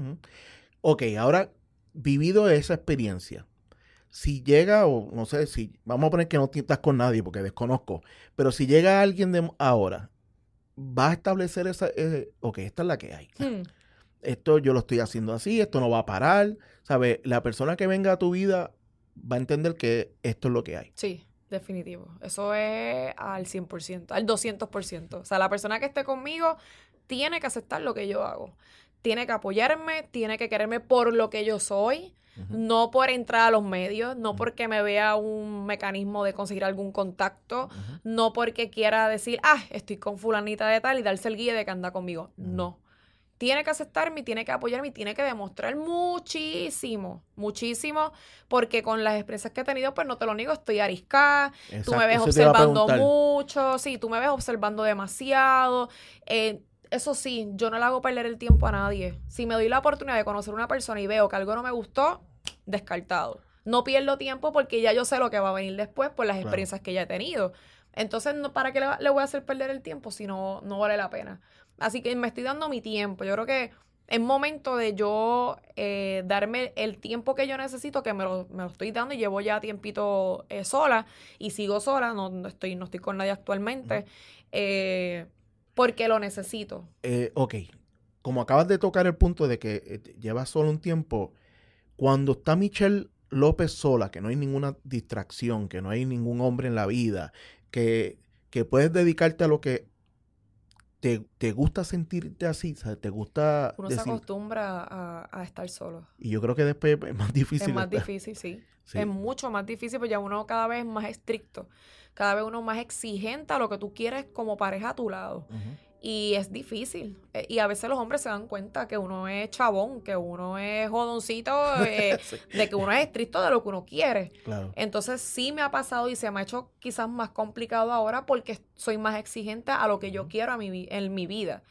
Ok, ahora, vivido esa experiencia, si llega, o no sé, si vamos a poner que no estás con nadie porque desconozco, pero si llega alguien de ahora, va a establecer ok, esta es la que hay. Esto yo lo estoy haciendo así, esto no va a parar, ¿sabes? La persona que venga a tu vida va a entender que esto es lo que hay. Sí, definitivo. Eso es al 100%, al 200%. O sea, la persona que esté conmigo tiene que aceptar lo que yo hago. Tiene que apoyarme, tiene que quererme por lo que yo soy, no por entrar a los medios, no porque me vea un mecanismo de conseguir algún contacto, no porque quiera decir, estoy con fulanita de tal y darse el guía de que anda conmigo. No. Tiene que aceptarme, tiene que apoyarme y tiene que demostrar muchísimo, muchísimo, porque con las experiencias que he tenido, pues no te lo niego, estoy ariscada. Tú me ves observando mucho, sí, tú me ves observando demasiado. Eso sí, yo no le hago perder el tiempo a nadie. Si me doy la oportunidad de conocer a una persona y veo que algo no me gustó, descartado. No pierdo tiempo porque ya yo sé lo que va a venir después por las experiencias que ya he tenido. Entonces, ¿para qué le voy a hacer perder el tiempo si no vale la pena? Así que me estoy dando mi tiempo. Yo creo que es momento de yo darme el tiempo que yo necesito, que me lo estoy dando, y llevo ya tiempito sola y sigo sola, no estoy con nadie actualmente, porque lo necesito. Ok, como acabas de tocar el punto de que llevas solo un tiempo, cuando está Michelle López sola, que no hay ninguna distracción, que no hay ningún hombre en la vida, que puedes dedicarte a lo que te gusta sentirte así, ¿sabes? Te gusta Uno se acostumbra a estar solo. Y yo creo que después es más difícil. Es más difícil, sí. Es mucho más difícil, porque ya uno cada vez es más estricto, cada vez uno más exigente a lo que tú quieres como pareja a tu lado. Y es difícil. Y a veces los hombres se dan cuenta que uno es chabón, que uno es jodoncito, de que uno es estricto de lo que uno quiere. Claro. Entonces sí me ha pasado y se me ha hecho quizás más complicado ahora porque soy más exigente a lo que yo quiero en mi vida.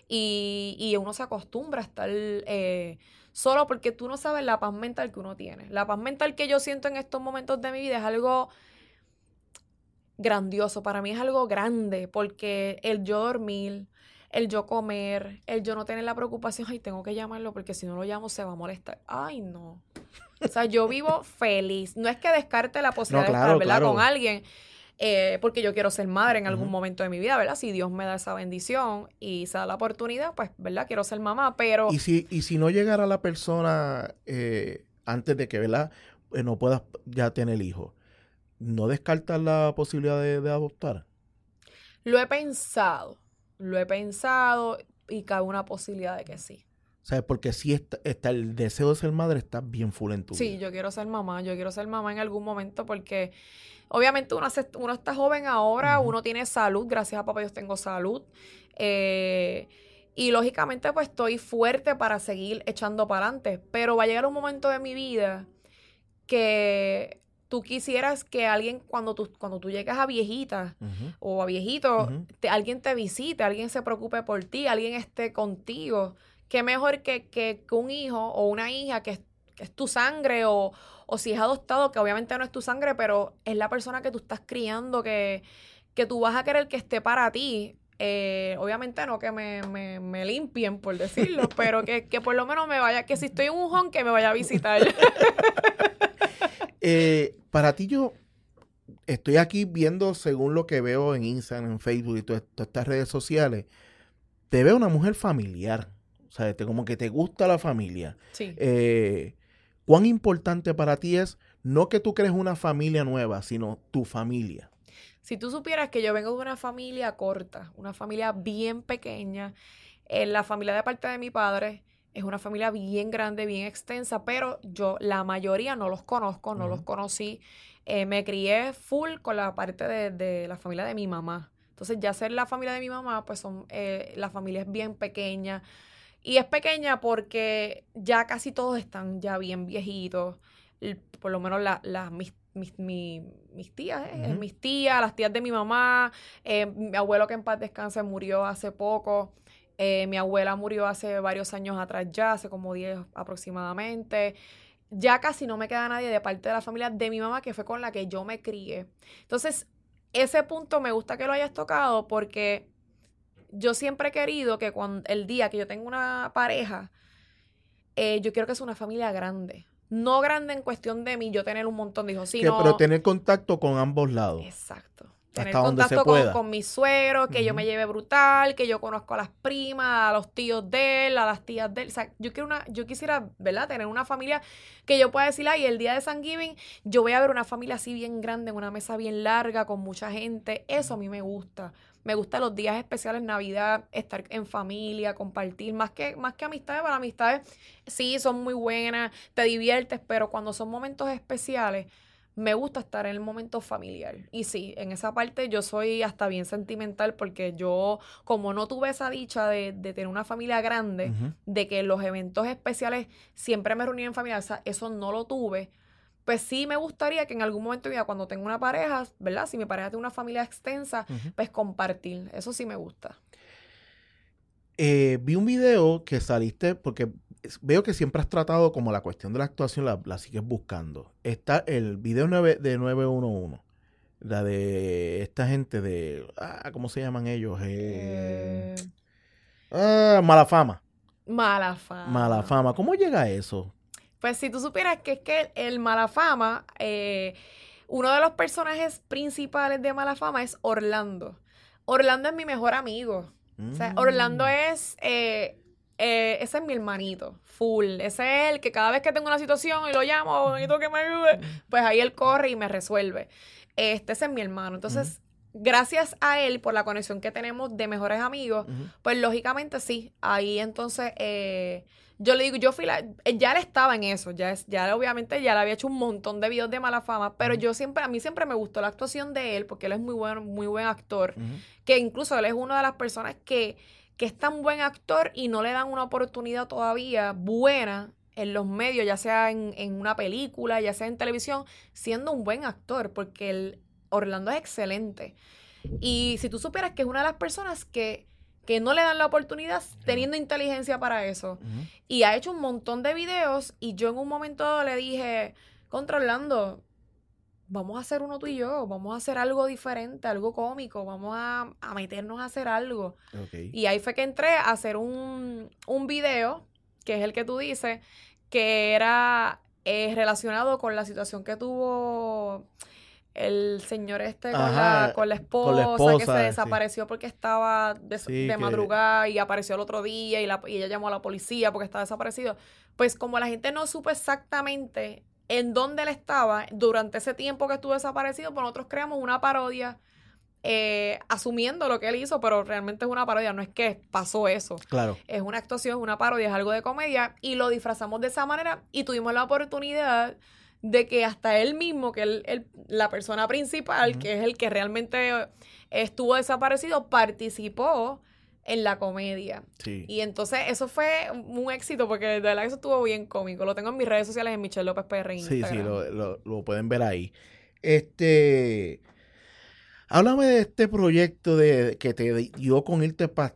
Y uno se acostumbra a estar solo, porque tú no sabes la paz mental que uno tiene. La paz mental que yo siento en estos momentos de mi vida es algo grandioso. Para mí es algo grande, porque el yo dormir, el yo comer, el yo no tener la preocupación, ay, tengo que llamarlo porque si no lo llamo se va a molestar. Ay, no. O sea, yo vivo feliz. No es que descarte la posibilidad de estar, ¿verdad? Con alguien, porque yo quiero ser madre en algún momento de mi vida, ¿verdad? Si Dios me da esa bendición y se da la oportunidad, pues, ¿verdad? Quiero ser mamá, pero... Y si no llegara la persona antes de que, ¿verdad? No puedas ya tener hijos, ¿no descartas la posibilidad de adoptar? Lo he pensado y cabe una posibilidad de que sí. ¿Sabes? Porque si está el deseo de ser madre está bien full en tu vida. Sí, yo quiero ser mamá en algún momento porque obviamente uno está joven ahora, uno tiene salud, gracias a papá Dios tengo salud, y lógicamente pues estoy fuerte para seguir echando para adelante, pero va a llegar un momento de mi vida que tú quisieras que alguien, cuando tú llegas a viejita o a viejito, alguien te visite, alguien se preocupe por ti, alguien esté contigo. Qué mejor que un hijo o una hija que es tu sangre o si es adoptado, que obviamente no es tu sangre, pero es la persona que tú estás criando, que tú vas a querer que esté para ti. Obviamente no que me limpien, por decirlo, pero que por lo menos me vaya, que si estoy en un home, que me vaya a visitar. Para ti, yo estoy aquí viendo según lo que veo en Instagram, en Facebook y todas estas redes sociales, te veo una mujer familiar. O sea, como que te gusta la familia. Sí. ¿Cuán importante para ti es no que tú crees una familia nueva, sino tu familia? Si tú supieras que yo vengo de una familia corta, una familia bien pequeña, la familia de parte de mi padre es una familia bien grande, bien extensa, pero yo la mayoría no los conozco, no los conocí. Me crié full con la parte de la familia de mi mamá. Entonces, ya ser la familia de mi mamá, pues la familia es bien pequeña. Y es pequeña porque ya casi todos están ya bien viejitos. Por lo menos mis tías, mis tías, las tías de mi mamá. Mi abuelo, que en paz descanse, murió hace poco. Mi abuela murió hace varios años atrás ya, hace como 10 aproximadamente. Ya casi no me queda nadie de parte de la familia de mi mamá, que fue con la que yo me crié. Entonces, ese punto me gusta que lo hayas tocado porque yo siempre he querido que el día que yo tenga una pareja, yo quiero que sea una familia grande. No grande en cuestión de mí, yo tener un montón de hijos, sino... Pero tener contacto con ambos lados. Exacto. Tener hasta contacto donde se pueda. Con mis suegros, que yo me lleve brutal, que yo conozco a las primas, a los tíos de él, a las tías de él. O sea, yo quisiera, ¿verdad? Tener una familia que yo pueda decir, ay, el día de Thanksgiving yo voy a ver una familia así bien grande, en una mesa bien larga, con mucha gente. Eso a mí me gusta. Me gustan los días especiales, Navidad, estar en familia, compartir, más que amistades. Para amistades sí son muy buenas, te diviertes, pero cuando son momentos especiales, me gusta estar en el momento familiar. Y sí, en esa parte yo soy hasta bien sentimental porque yo, como no tuve esa dicha de tener una familia grande, de que los eventos especiales siempre me reunían en familia, o sea, eso no lo tuve. Pues sí me gustaría que en algún momento de mi vida, cuando tenga una pareja, ¿verdad? Si mi pareja tiene una familia extensa, pues compartir. Eso sí me gusta. Vi un video que saliste, porque veo que siempre has tratado como la cuestión de la actuación, la sigues buscando. Está el video de 911, la de esta gente de... ¿cómo se llaman ellos? Mala Fama. Mala Fama. Mala Fama. ¿Cómo llega a eso? Pues si tú supieras que es que el Mala Fama, uno de los personajes principales de Mala Fama es Orlando. Orlando es mi mejor amigo. O sea, Orlando ese es mi hermanito, full. Ese es el que cada vez que tengo una situación y lo llamo, necesito que me ayude, pues ahí él corre y me resuelve. Ese es mi hermano. Entonces, gracias a él, por la conexión que tenemos de mejores amigos, pues lógicamente sí. Ahí entonces, yo le digo, ya él estaba en eso, ya obviamente ya le había hecho un montón de videos de Mala Fama, pero a mí siempre me gustó la actuación de él, porque él es muy buen actor, que incluso él es una de las personas que es tan buen actor y no le dan una oportunidad todavía buena en los medios, ya sea en una película, ya sea en televisión, siendo un buen actor, porque Orlando es excelente. Y si tú supieras que es una de las personas que no le dan la oportunidad teniendo inteligencia para eso. Y ha hecho un montón de videos y yo en un momento dado le dije, contra Orlando, vamos a hacer uno tú y yo, vamos a hacer algo diferente, algo cómico, vamos a meternos a hacer algo. Okay. Y ahí fue que entré a hacer un video, que es el que tú dices, que era relacionado con la situación que tuvo el señor con la esposa que se desapareció porque estaba de madrugada y apareció el otro día y ella llamó a la policía porque estaba desaparecido. Pues como la gente no supo exactamente en dónde él estaba durante ese tiempo que estuvo desaparecido, pues nosotros creamos una parodia asumiendo lo que él hizo, pero realmente es una parodia, no es que pasó eso. Claro. Es una actuación, es una parodia, es algo de comedia y lo disfrazamos de esa manera y tuvimos la oportunidad de que hasta él mismo, que la persona principal, que es el que realmente estuvo desaparecido, participó en la comedia. Sí. Y entonces eso fue un éxito porque de verdad eso estuvo bien cómico. Lo tengo en mis redes sociales, en Michelle López PR en Instagram. Sí, lo pueden ver ahí. Háblame de este proyecto que te dio con irte para...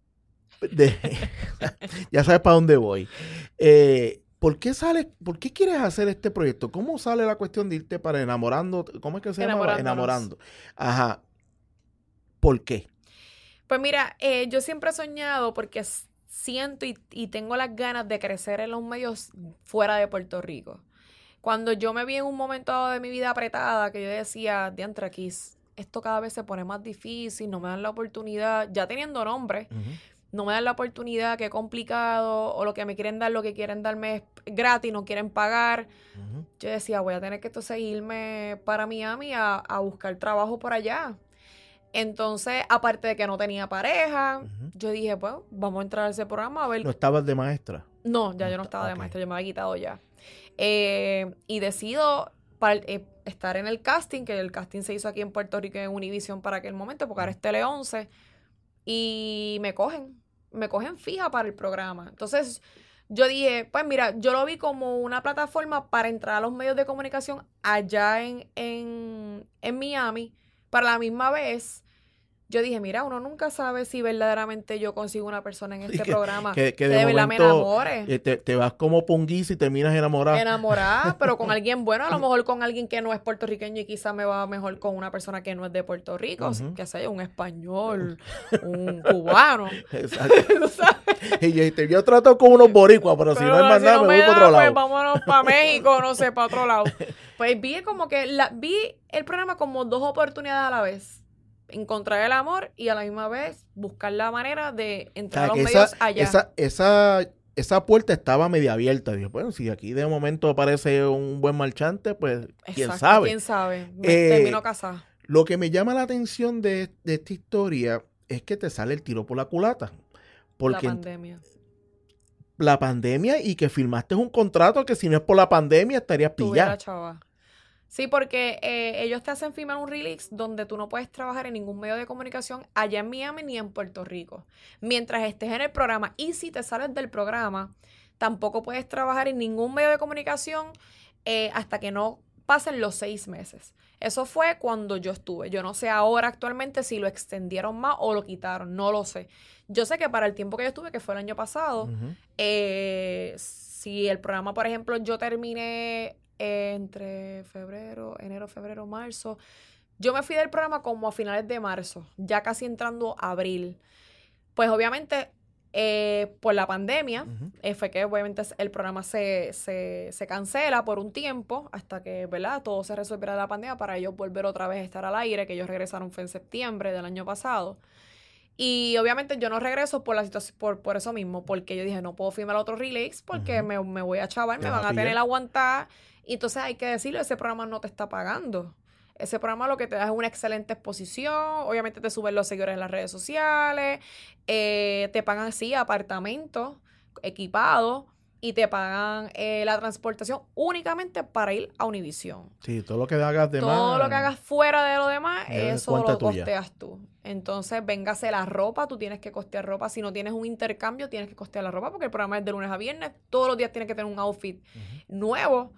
ya sabes para dónde voy. ¿Por qué quieres hacer este proyecto? ¿Cómo sale la cuestión de irte para Enamorando? ¿Cómo es que se llama? Enamorando. Ajá. ¿Por qué? Pues mira, yo siempre he soñado porque siento y tengo las ganas de crecer en los medios fuera de Puerto Rico. Cuando yo me vi en un momento dado de mi vida apretada, que yo decía, diantre, aquí esto cada vez se pone más difícil, no me dan la oportunidad, ya teniendo nombre, no me dan la oportunidad, qué complicado, o lo que me quieren dar, lo que quieren darme es gratis, no quieren pagar. Yo decía, voy a tener que entonces irme para Miami a buscar trabajo por allá. Entonces, aparte de que no tenía pareja, yo dije, pues, vamos a entrar a ese programa a ver. ¿No estabas de maestra? No, ya yo no estaba de maestra, yo me había quitado ya. Y decido estar en el casting, que el casting se hizo aquí en Puerto Rico en Univision para aquel momento, porque ahora es Tele 11, y me cogen fija para el programa. Entonces, yo dije, pues mira, yo lo vi como una plataforma para entrar a los medios de comunicación allá en Miami, para la misma vez. Yo dije, mira, uno nunca sabe si verdaderamente yo consigo una persona en este programa que de verdad me enamore. Te vas como punguisa y terminas enamorada. Enamorada, pero con alguien bueno, a lo mejor con alguien que no es puertorriqueño y quizá me va mejor con una persona que no es de Puerto Rico, que sea un español, un cubano. Exacto. Y yo trato con unos boricuas, pero si no hay más nada, me voy para otro lado. Pues vámonos para México, no sé, para otro lado. Pues vi como que vi el programa como dos oportunidades a la vez. Encontrar el amor y a la misma vez buscar la manera de entrar a los medios allá. Esa puerta estaba media abierta. Dije, bueno, si aquí de momento aparece un buen marchante, pues quién sabe. Quién sabe. Me termino casada. Lo que me llama la atención de esta historia es que te sale el tiro por la culata. Porque la pandemia. La pandemia y que firmaste un contrato que si no es por la pandemia estarías pillada. Sí, porque ellos te hacen firmar un release donde tú no puedes trabajar en ningún medio de comunicación allá en Miami ni en Puerto Rico. Mientras estés en el programa. Y si te sales del programa, tampoco puedes trabajar en ningún medio de comunicación hasta que no pasen los 6 meses. Eso fue cuando yo estuve. Yo no sé ahora actualmente si lo extendieron más o lo quitaron. No lo sé. Yo sé que para el tiempo que yo estuve, que fue el año pasado, si el programa, por ejemplo, yo terminé entre enero, febrero, marzo. Yo me fui del programa como a finales de marzo, ya casi entrando a abril. Pues obviamente, por la pandemia, fue que obviamente el programa se cancela por un tiempo, hasta que, ¿verdad?, todo se resolviera de la pandemia para ellos volver otra vez a estar al aire, que ellos regresaron fue en septiembre del año pasado. Y obviamente yo no regreso por la situación, por eso mismo, porque yo dije, no puedo firmar otro release porque me voy a chaval, me van a tener aguantada. Y entonces hay que decirlo, ese programa no te está pagando. Ese programa lo que te da es una excelente exposición, obviamente te suben los seguidores en las redes sociales, te pagan, sí, apartamentos equipados y te pagan la transportación únicamente para ir a Univision. Sí, todo lo que hagas de todo lo que hagas fuera de lo demás, eso lo tuya. costeas tú. Entonces, véngase la ropa, tú tienes que costear ropa. Si no tienes un intercambio, tienes que costear la ropa porque el programa es de lunes a viernes. Todos los días tienes que tener un outfit nuevo.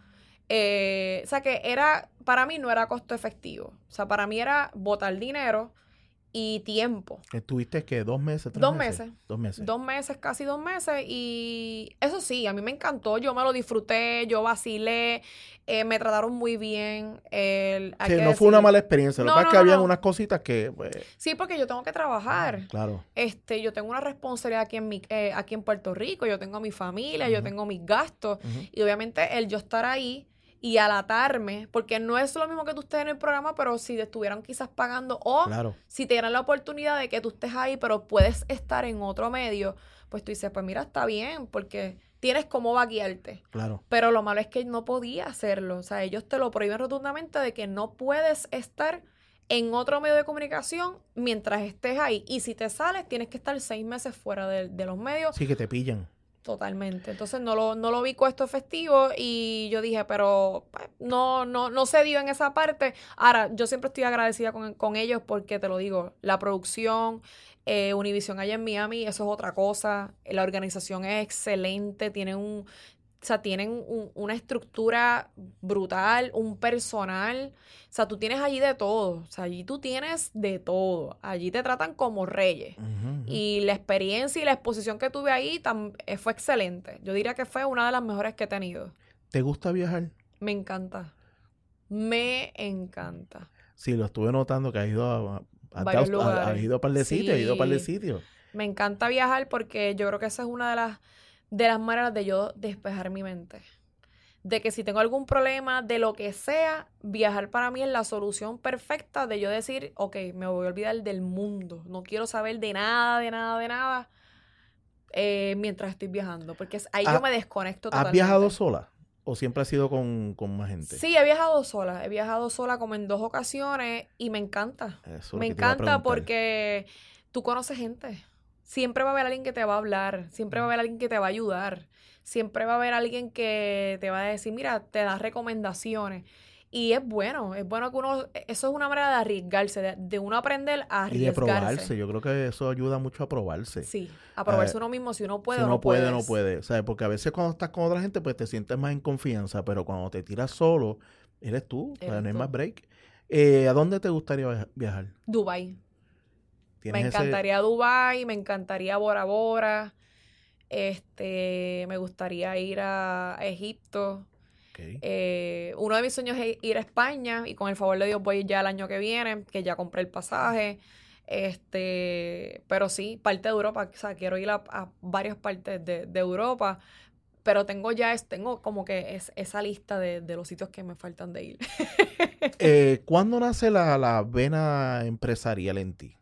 O sea que para mí no era costo efectivo. O sea, para mí era botar dinero y tiempo. ¿Estuviste qué? ¿2 meses? ¿3 2 meses? meses. 2 meses. 2 meses, casi 2 meses. Y eso sí, a mí me encantó. Yo me lo disfruté, yo vacilé, me trataron muy bien. Sí, no fue una mala experiencia. Lo que pasa es que habían unas cositas que... Pues, sí, porque yo tengo que trabajar. Claro. Yo tengo una responsabilidad aquí en Puerto Rico. Yo tengo mi familia, yo tengo mis gastos. Y obviamente el yo estar ahí y alatarme, porque no es lo mismo que tú estés en el programa, pero si te estuvieran quizás pagando o si te dieran la oportunidad de que tú estés ahí, pero puedes estar en otro medio, pues tú dices, pues mira, está bien, porque tienes cómo vaquearte. Claro. Pero lo malo es que no podía hacerlo. O sea, ellos te lo prohíben rotundamente de que no puedes estar en otro medio de comunicación mientras estés ahí. Y si te sales, tienes que estar 6 meses fuera de los medios. Sí, que te pillan. Totalmente. Entonces no lo vi cuesto efectivo y yo dije, pero pues, no se dio en esa parte. Ahora, yo siempre estoy agradecida con ellos porque te lo digo, la producción, Univision allá en Miami, eso es otra cosa. La organización es excelente, tienen una estructura brutal, un personal. O sea, tú tienes allí de todo. O sea, allí tú tienes de todo. Allí te tratan como reyes. Y la experiencia y la exposición que tuve ahí fue excelente. Yo diría que fue una de las mejores que he tenido. ¿Te gusta viajar? Me encanta. Me encanta. Sí, lo estuve notando que has ido varios lugares. Has ido a par de sitios, has ido a par de sitios. Me encanta viajar porque yo creo que esa es una de las maneras de yo despejar mi mente. De que si tengo algún problema, de lo que sea, viajar para mí es la solución perfecta de yo decir, ok, me voy a olvidar del mundo. No quiero saber de nada, mientras estoy viajando. Porque ahí yo me desconecto totalmente. ¿Has viajado sola? ¿O siempre has sido con más gente? Sí, he viajado sola. He viajado sola como en 2 ocasiones y me encanta. Me encanta porque tú conoces gente. Siempre va a haber alguien que te va a hablar. Siempre va a haber alguien que te va a ayudar. Siempre va a haber alguien que te va a decir, mira, te da recomendaciones. Y es bueno que uno, eso es una manera de arriesgarse, de uno aprender a arriesgarse. Y de probarse, yo creo que eso ayuda mucho a probarse. Sí, a probarse uno mismo, si uno puede si o no puede. no puede, ¿sabes? Porque a veces cuando estás con otra gente, pues te sientes más en confianza, pero cuando te tiras solo, eres tú, no hay más break. ¿A dónde te gustaría viajar? Dubái. Me encantaría Dubái, me encantaría Bora Bora. Me gustaría ir a Egipto. Okay. Uno de mis sueños es ir a España y con el favor de Dios voy ya el año que viene, que ya compré el pasaje. Pero sí, parte de Europa, o sea, quiero ir a varias partes de Europa, pero tengo como que esa lista de los sitios que me faltan de ir. ¿Cuándo nace la vena empresarial en ti?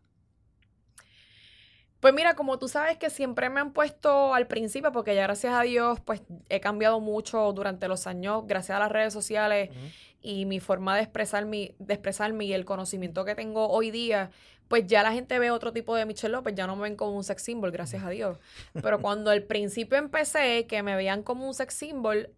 Pues mira, como tú sabes que siempre me han puesto al principio, porque ya gracias a Dios, pues he cambiado mucho durante los años, gracias a las redes sociales y mi forma de expresarme y el conocimiento que tengo hoy día, pues ya la gente ve otro tipo de Michelle López, ya no me ven como un sex symbol, gracias a Dios. Pero cuando al principio empecé, que me veían como un sex symbol,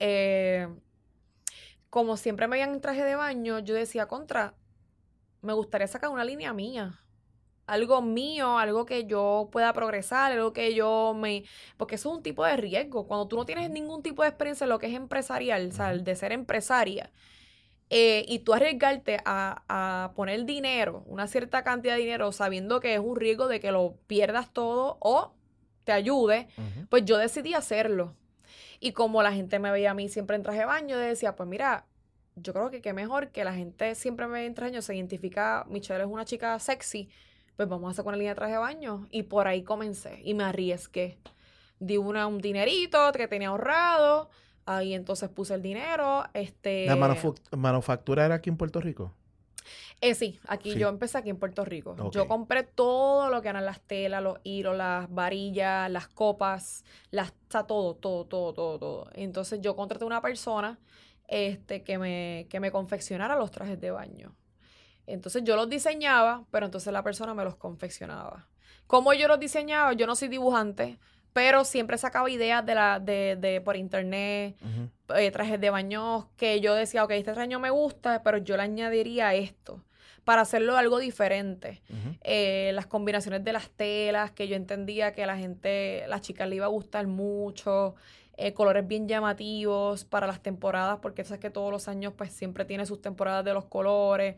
como siempre me veían en traje de baño, yo decía, me gustaría sacar una línea mía. Algo mío, algo que yo pueda progresar, algo que porque eso es un tipo de riesgo. Cuando tú no tienes ningún tipo de experiencia en lo que es empresarial, o sea, el de ser empresaria, y tú arriesgarte a poner dinero, una cierta cantidad de dinero, sabiendo que es un riesgo de que lo pierdas todo o te ayude, pues yo decidí hacerlo. Y como la gente me veía a mí siempre en traje de baño, yo decía, pues mira, yo creo que qué mejor que la gente siempre me ve en traje de baño, se identifica, Michelle es una chica sexy, pues vamos a sacar una línea de traje de baño. Y por ahí comencé y me arriesgué. Di un dinerito que tenía ahorrado. Ahí entonces puse el dinero. ¿La manufactura era aquí en Puerto Rico? Sí, yo empecé aquí en Puerto Rico. Okay. Yo compré todo lo que eran las telas, los hilos, las varillas, las copas, todo. Entonces yo contraté una persona que me confeccionara los trajes de baño. Entonces yo los diseñaba, pero entonces la persona me los confeccionaba. ¿Cómo yo los diseñaba? Yo no soy dibujante, pero siempre sacaba ideas por internet, trajes de baño que yo decía, ok, este traje no me gusta, pero yo le añadiría esto para hacerlo algo diferente. Las combinaciones de las telas, que yo entendía que las chicas le iba a gustar mucho, colores bien llamativos para las temporadas, porque sabes que todos los años pues siempre tiene sus temporadas de los colores.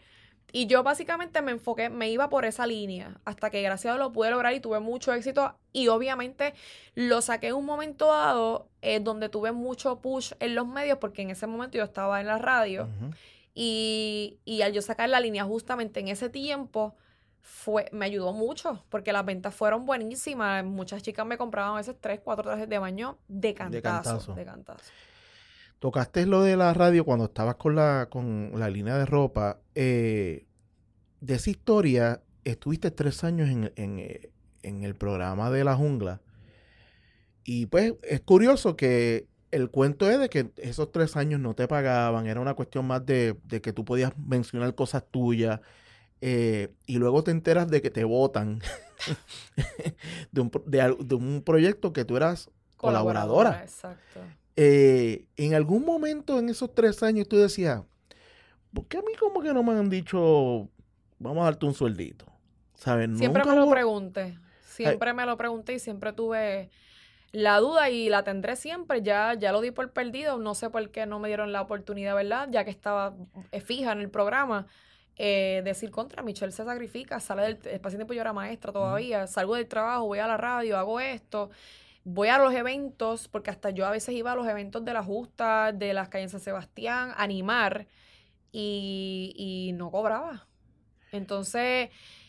Y yo básicamente me enfoqué, me iba por esa línea, hasta que gracias a Dios lo pude lograr y tuve mucho éxito. Y obviamente lo saqué en un momento dado donde tuve mucho push en los medios, porque en ese momento yo estaba en la radio. Y al yo sacar la línea justamente en ese tiempo, me ayudó mucho, porque las ventas fueron buenísimas. Muchas chicas me compraban a veces 3, 4 trajes de baño de cantazo. Tocaste lo de la radio cuando estabas con la línea de ropa. De esa historia, estuviste 3 años en el programa de La Jungla. Y pues es curioso que el cuento es de que esos 3 años no te pagaban. Era una cuestión más de que tú podías mencionar cosas tuyas. Y luego te enteras de que te botan de un proyecto que tú eras colaboradora. Exacto. En algún momento en esos 3 años tú decías, ¿por qué a mí como que no me han dicho, vamos a darte un sueldito? ¿Sabes? Siempre me lo pregunté. Siempre me lo pregunté y siempre tuve la duda y la tendré siempre. Ya lo di por perdido. No sé por qué no me dieron la oportunidad, ¿verdad? Ya que estaba fija en el programa. Decir contra, Michelle se sacrifica, sale del paciente, yo era maestra todavía, salgo del trabajo, voy a la radio, hago esto. Voy a los eventos, porque hasta yo a veces iba a los eventos de la Justa, de las calles en San Sebastián, a animar, y no cobraba. Entonces,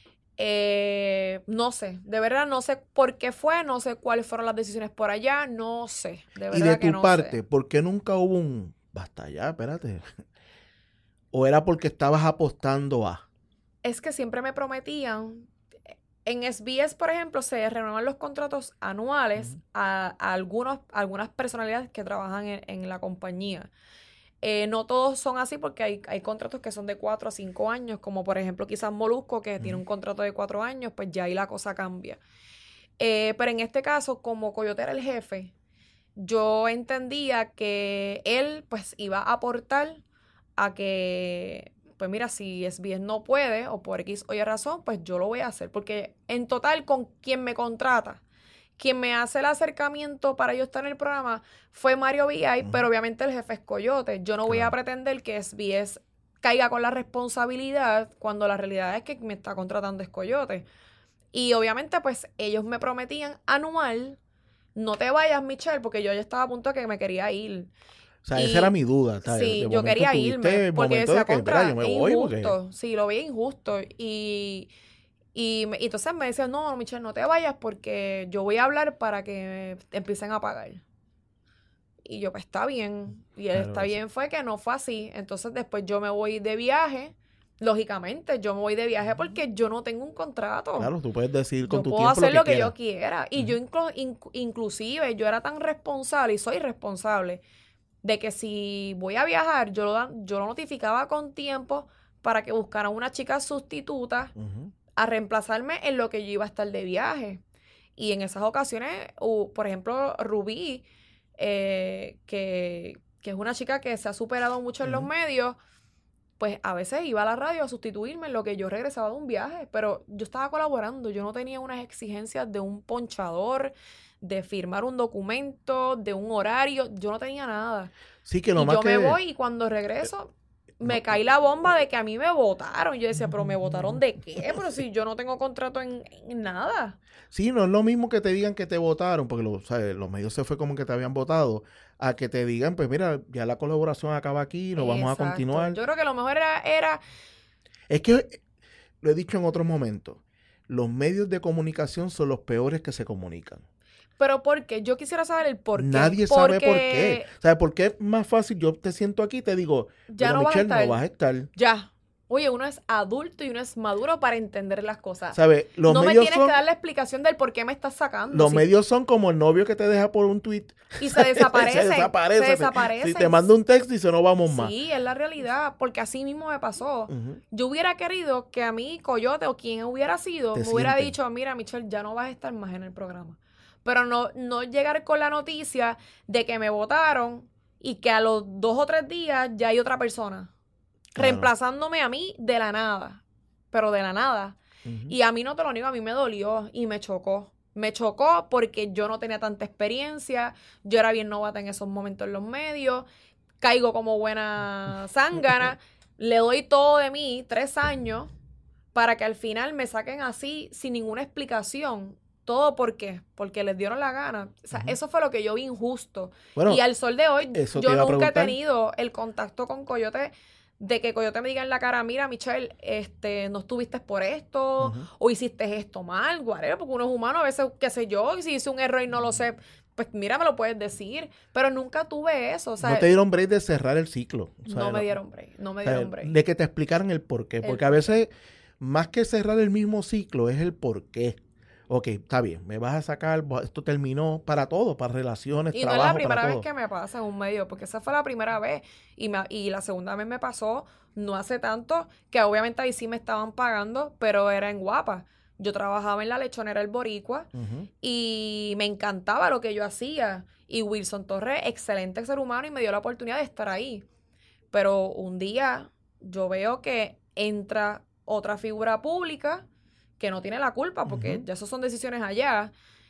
no sé, de verdad no sé por qué fue, no sé cuáles fueron las decisiones por allá, no sé, de verdad. Y de tu parte, ¿por qué nunca hubo un, basta ya, espérate? ¿O era porque estabas apostando a? Es que siempre me prometían. En SBS, por ejemplo, se renuevan los contratos anuales a algunas personalidades que trabajan en la compañía. No todos son así porque hay contratos que son de 4 a 5 años, como por ejemplo quizás Molusco, que tiene un contrato de 4 años, pues ya ahí la cosa cambia. Pero en este caso, como Coyote era el jefe, yo entendía que él pues iba a aportar a que, pues mira, si SBS no puede o por X o Y razón, pues yo lo voy a hacer. Porque en total, con quien me contrata, quien me hace el acercamiento para yo estar en el programa fue Mario VI, pero obviamente el jefe es Coyote. Yo no voy a pretender que SBS caiga con la responsabilidad cuando la realidad es que me está contratando es Coyote. Y obviamente, pues ellos me prometían anual, no te vayas, Michelle, porque yo ya estaba a punto de que me quería ir. O sea, esa era mi duda. Sí, yo quería irme porque decía, contra, yo me voy injusto. porque... Sí, lo veía injusto. Y entonces me decían, no, Michelle, no te vayas porque yo voy a hablar para que empiecen a pagar. Y yo, pues está bien. Y él está bien fue que no fue así. Entonces después yo me voy de viaje. Lógicamente, yo me voy de viaje porque yo no tengo un contrato. Claro, tú puedes decir con tu tiempo puedo hacer lo que quieras. yo quiera. Y yo inclusive, yo era tan responsable y soy responsable de que si voy a viajar, yo lo notificaba con tiempo para que buscaran una chica sustituta a reemplazarme en lo que yo iba a estar de viaje. Y en esas ocasiones, por ejemplo, Rubí, que es una chica que se ha superado mucho en los medios, pues a veces iba a la radio a sustituirme en lo que yo regresaba de un viaje, pero yo estaba colaborando, yo no tenía unas exigencias de un ponchador, de firmar un documento, de un horario, yo no tenía nada. Sí, que y yo me voy y cuando regreso me cae la bomba de que a mí me votaron. Yo decía, ¿pero me votaron de qué? Pero si yo no tengo contrato en nada. Sí, no es lo mismo que te digan que te votaron, porque los medios se fue como que te habían votado, a que te digan, pues mira, ya la colaboración acaba aquí, no vamos a continuar. Yo creo que lo mejor era... Es que, lo he dicho en otros momentos, los medios de comunicación son los peores que se comunican. ¿Pero por qué? Yo quisiera saber el por qué. Nadie sabe por qué. ¿Sabes por qué es más fácil? Yo te siento aquí y te digo, ya no Michelle, vas a estar. No vas a estar. Ya. Oye, uno es adulto y uno es maduro para entender las cosas. ¿Sabes? No me tienes que dar la explicación del por qué me estás sacando. Los medios son como el novio que te deja por un tweet. Y se desaparece. Se desaparece. Si te manda un texto y dice, no vamos más. Sí, es la realidad, porque así mismo me pasó. Yo hubiera querido que a mí, Coyote, o quien hubiera sido, me hubiera dicho, mira, Michelle, ya no vas a estar más en el programa. Pero no llegar con la noticia de que me votaron y que a los 2 o 3 días ya hay otra persona. Claro. Reemplazándome a mí de la nada. Pero de la nada. Y a mí no te lo niego, a mí me dolió y me chocó. Me chocó porque yo no tenía tanta experiencia. Yo era bien novata en esos momentos en los medios. Caigo como buena zángana. le doy todo de mí, 3 años, para que al final me saquen así, sin ninguna explicación. ¿Todo por qué? Porque les dieron la gana. O sea, eso fue lo que yo vi injusto. Bueno, y al sol de hoy, yo nunca he preguntar. tenido el contacto con Coyote, de que Coyote me diga en la cara, mira, Michelle, no estuviste por esto, o hiciste esto mal, whatever, porque uno es humano, a veces, qué sé yo, y si hice un error y no lo sé, pues mira, me lo puedes decir, pero nunca tuve eso, o sea, no te dieron break de cerrar el ciclo. O sea, no me dieron break, no me dieron break. De que te explicaran el por qué, porque a veces, más que cerrar el mismo ciclo, es el por qué. Ok, está bien, me vas a sacar, esto terminó para todo, para relaciones, y trabajo, no es la primera vez todo. que me pasa en un medio, porque esa fue la primera vez, y la segunda vez me pasó no hace tanto, que obviamente ahí sí me estaban pagando, pero era en Guapa. Yo trabajaba en la lechonera El Boricua, y me encantaba lo que yo hacía, y Wilson Torres, excelente ser humano, y me dio la oportunidad de estar ahí. Pero un día yo veo que entra otra figura pública que no tiene la culpa, porque ya eso son decisiones allá,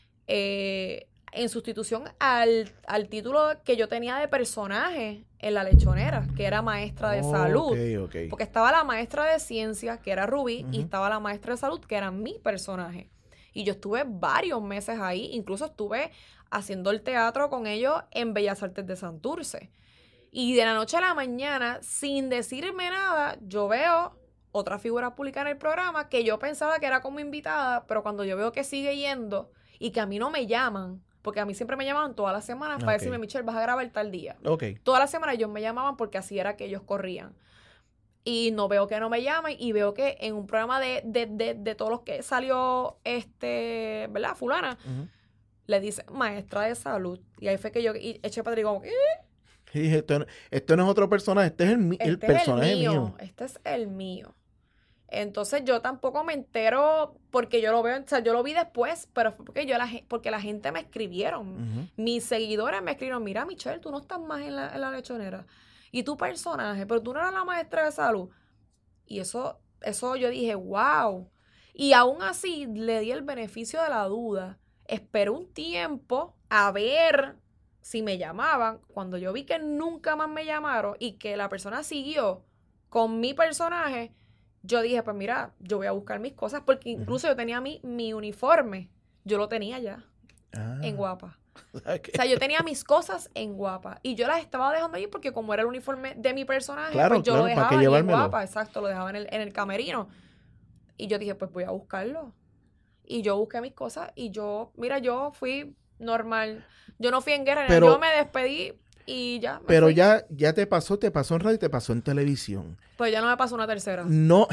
en sustitución al título que yo tenía de personaje en la lechonera, que era maestra de salud. Porque estaba la maestra de ciencias, que era Rubí, y estaba la maestra de salud, que era mi personaje. Y yo estuve varios meses ahí, incluso estuve haciendo el teatro con ellos en Bellas Artes de Santurce. Y de la noche a la mañana, sin decirme nada, yo veo otra figura pública en el programa que yo pensaba que era como invitada, pero cuando yo veo que sigue yendo y que a mí no me llaman, porque a mí siempre me llamaban todas las semanas para decirme, Michelle, vas a grabar tal día. Todas las semanas ellos me llamaban porque así era que ellos corrían. Y no veo que no me llaman y veo que en un programa de todos los que salió, ¿verdad? Fulana, le dice maestra de salud. Y ahí fue que yo eché para atrás y como, ¿qué? Y esto no es otro personaje, este es el personaje mío. Este es el mío. Entonces yo tampoco me entero porque yo lo veo, o sea, yo lo vi después, pero fue porque la gente me escribieron. Mis seguidores me escribieron, mira, Michelle, tú no estás más en la lechonera. Y tu personaje, pero tú no eras la maestra de salud. Y eso yo dije, wow. Y aún así le di el beneficio de la duda. Esperé un tiempo a ver si me llamaban. Cuando yo vi que nunca más me llamaron y que la persona siguió con mi personaje, yo dije, pues mira, yo voy a buscar mis cosas, porque incluso yo tenía mi uniforme, yo lo tenía ya en Guapa. O sea, yo tenía mis cosas en Guapa y yo las estaba dejando allí porque como era el uniforme de mi personaje, pues yo lo dejaba allí en Guapa, exacto, lo dejaba en el camerino. Y yo dije, pues voy a buscarlo. Y yo busqué mis cosas y yo fui normal. Yo no fui en guerra, yo me despedí y ya. Pero fui. ya te pasó en radio y te pasó en televisión. Pues ya no me pasó una tercera. No.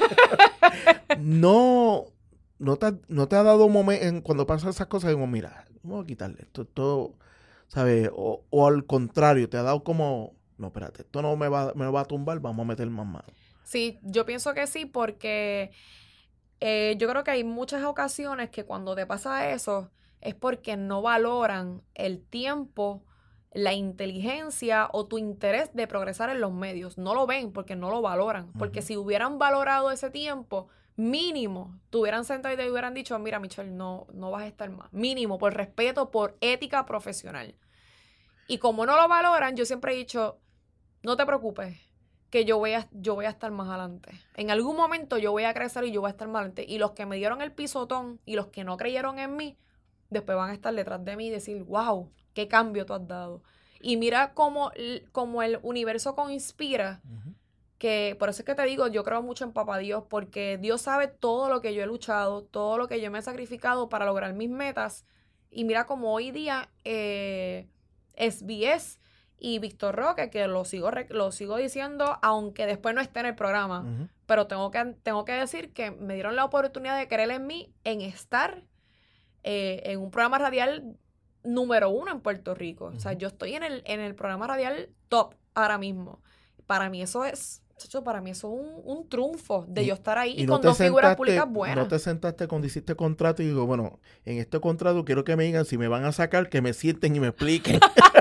No te ha dado un momento cuando pasan esas cosas, como, mira, vamos a quitarle esto, ¿sabes? O al contrario, te ha dado como, no, espérate, esto no me va a tumbar, vamos a meter más mano. Sí, yo pienso que sí, porque yo creo que hay muchas ocasiones que cuando te pasa eso es porque no valoran el tiempo, la inteligencia o tu interés de progresar en los medios. No lo ven porque no lo valoran. Porque si hubieran valorado ese tiempo, mínimo, te hubieran sentado y te hubieran dicho, mira, Michelle, no vas a estar más. Mínimo, por respeto, por ética profesional. Y como no lo valoran, yo siempre he dicho, no te preocupes, que yo voy a estar más adelante. En algún momento yo voy a crecer y yo voy a estar más adelante. Y los que me dieron el pisotón y los que no creyeron en mí, después van a estar detrás de mí y decir, wow, qué cambio tú has dado. Y mira cómo el universo conspira, que por eso es que te digo, yo creo mucho en Papá Dios, porque Dios sabe todo lo que yo he luchado, todo lo que yo me he sacrificado para lograr mis metas. Y mira cómo hoy día SBS y Víctor Roque, que lo sigo diciendo, aunque después no esté en el programa, pero tengo que decir que me dieron la oportunidad de creer en mí, en estar en un programa radial número 1 en Puerto Rico. O sea, yo estoy en el programa radial top ahora mismo. Para mí eso es un triunfo de yo estar ahí y con dos figuras públicas buenas. ¿No te sentaste cuando hiciste contrato y digo, bueno, en este contrato quiero que me digan si me van a sacar, que me sienten y me expliquen?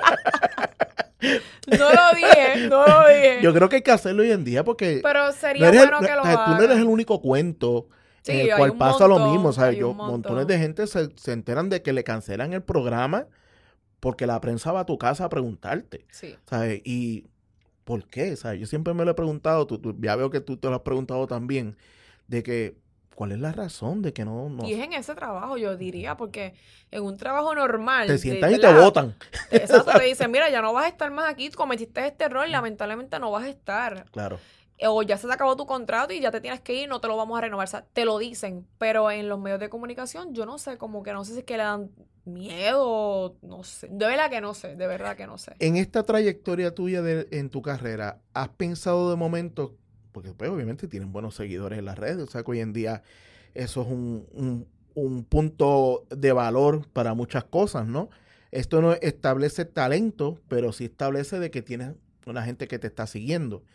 No lo dije. Yo creo que hay que hacerlo hoy en día porque... Pero sería bueno que lo hagan. Tú no eres el único cuento en el cual pasa lo mismo. O sea, montones de gente se enteran de que le cancelan el programa porque la prensa va a tu casa a preguntarte. Sí. ¿Sabes? Y ¿por qué? ¿Sabes? Yo siempre me lo he preguntado, ya veo que tú te lo has preguntado también, de que, ¿cuál es la razón de que no? Y es en ese trabajo, yo diría, porque en un trabajo Te normal, sientan y te botan. Exacto, te dicen, mira, ya no vas a estar más aquí, cometiste este error, lamentablemente no vas a estar. Claro. O ya se te acabó tu contrato y ya te tienes que ir, no te lo vamos a renovar. O sea, te lo dicen, pero en los medios de comunicación yo no sé, como que no sé si es que le dan miedo, no sé. De verdad que no sé, de verdad que no sé. En esta trayectoria tuya en tu carrera, ¿has pensado de momento, porque pues, obviamente tienen buenos seguidores en las redes, o sea que hoy en día eso es un punto de valor para muchas cosas, ¿no? Esto no establece talento, pero sí establece de que tienes una gente que te está siguiendo.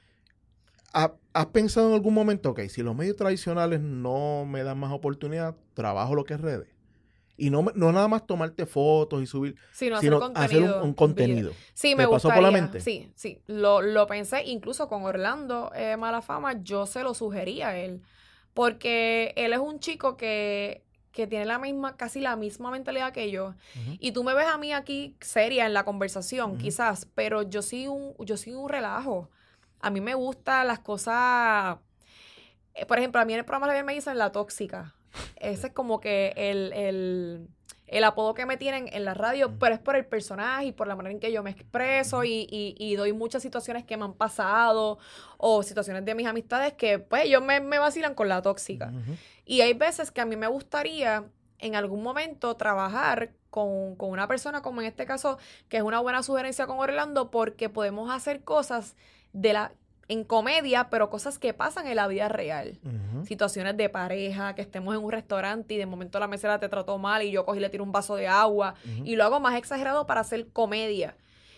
¿Has pensado en algún momento, ok, si los medios tradicionales no me dan más oportunidad, trabajo lo que es redes? Y no nada más tomarte fotos y subir, Sino sino hacer un contenido. Sí, ¿Te me pasó por la gustaría. mente? Sí, sí. Lo pensé, incluso con Orlando Malafama, yo se lo sugería a él. Porque él es un chico que tiene casi la misma mentalidad que yo. Uh-huh. Y tú me ves a mí aquí seria en la conversación, Uh-huh. quizás, pero yo soy un relajo. A mí me gustan las cosas. Por ejemplo, a mí en el programa de me dicen la tóxica. Ese es como que el apodo que me tienen en la radio, pero es por el personaje y por la manera en que yo me expreso y doy muchas situaciones que me han pasado o situaciones de mis amistades que pues ellos me vacilan con la tóxica. Uh-huh. Y hay veces que a mí me gustaría en algún momento trabajar con una persona como en este caso, que es una buena sugerencia con Orlando, porque podemos hacer cosas en comedia, pero cosas que pasan en la vida real. Uh-huh. Situaciones de pareja, que estemos en un restaurante y de momento la mesera te trató mal y yo cogí y le tiro un vaso de agua. Uh-huh. Y lo hago más exagerado para hacer comedia.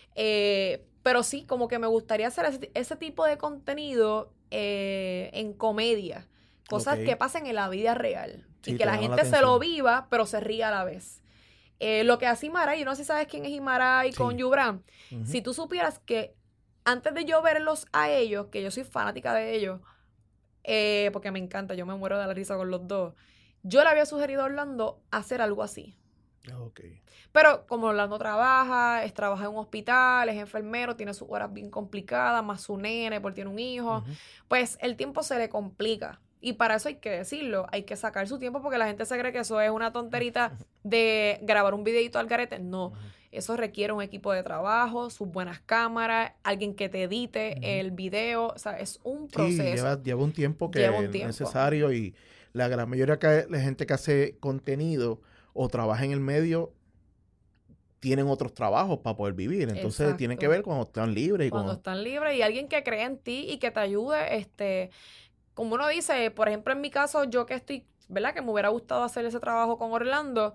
Pero sí, como que me gustaría hacer ese tipo de contenido en comedia. Cosas que pasen en la vida real. Sí, y que la gente se lo viva, pero se ría a la vez. Lo que hace Imaray, yo no sé si sabes quién es Imaray con Yubran. Uh-huh. Si tú supieras que antes de yo verlos a ellos, que yo soy fanática de ellos, porque me encanta, yo me muero de la risa con los dos, yo le había sugerido a Orlando hacer algo así. Okay. Pero como Orlando trabaja en un hospital, es enfermero, tiene sus horas bien complicadas, más su nene, porque tiene un hijo, uh-huh. Pues el tiempo se le complica. Y para eso hay que decirlo, hay que sacar su tiempo porque la gente se cree que eso es una tonterita de grabar un videito al garete. No, uh-huh. Eso requiere un equipo de trabajo, sus buenas cámaras, alguien que te edite uh-huh. el video, o sea, es un proceso. Sí, lleva un tiempo que es necesario y la gran mayoría de la gente que hace contenido o trabaja en el medio tienen otros trabajos para poder vivir. Entonces, exacto. Tienen que ver cuando están libres. Cuando están libres y alguien que cree en ti y que te ayude, como uno dice, por ejemplo, en mi caso, yo que estoy, ¿verdad? Que me hubiera gustado hacer ese trabajo con Orlando,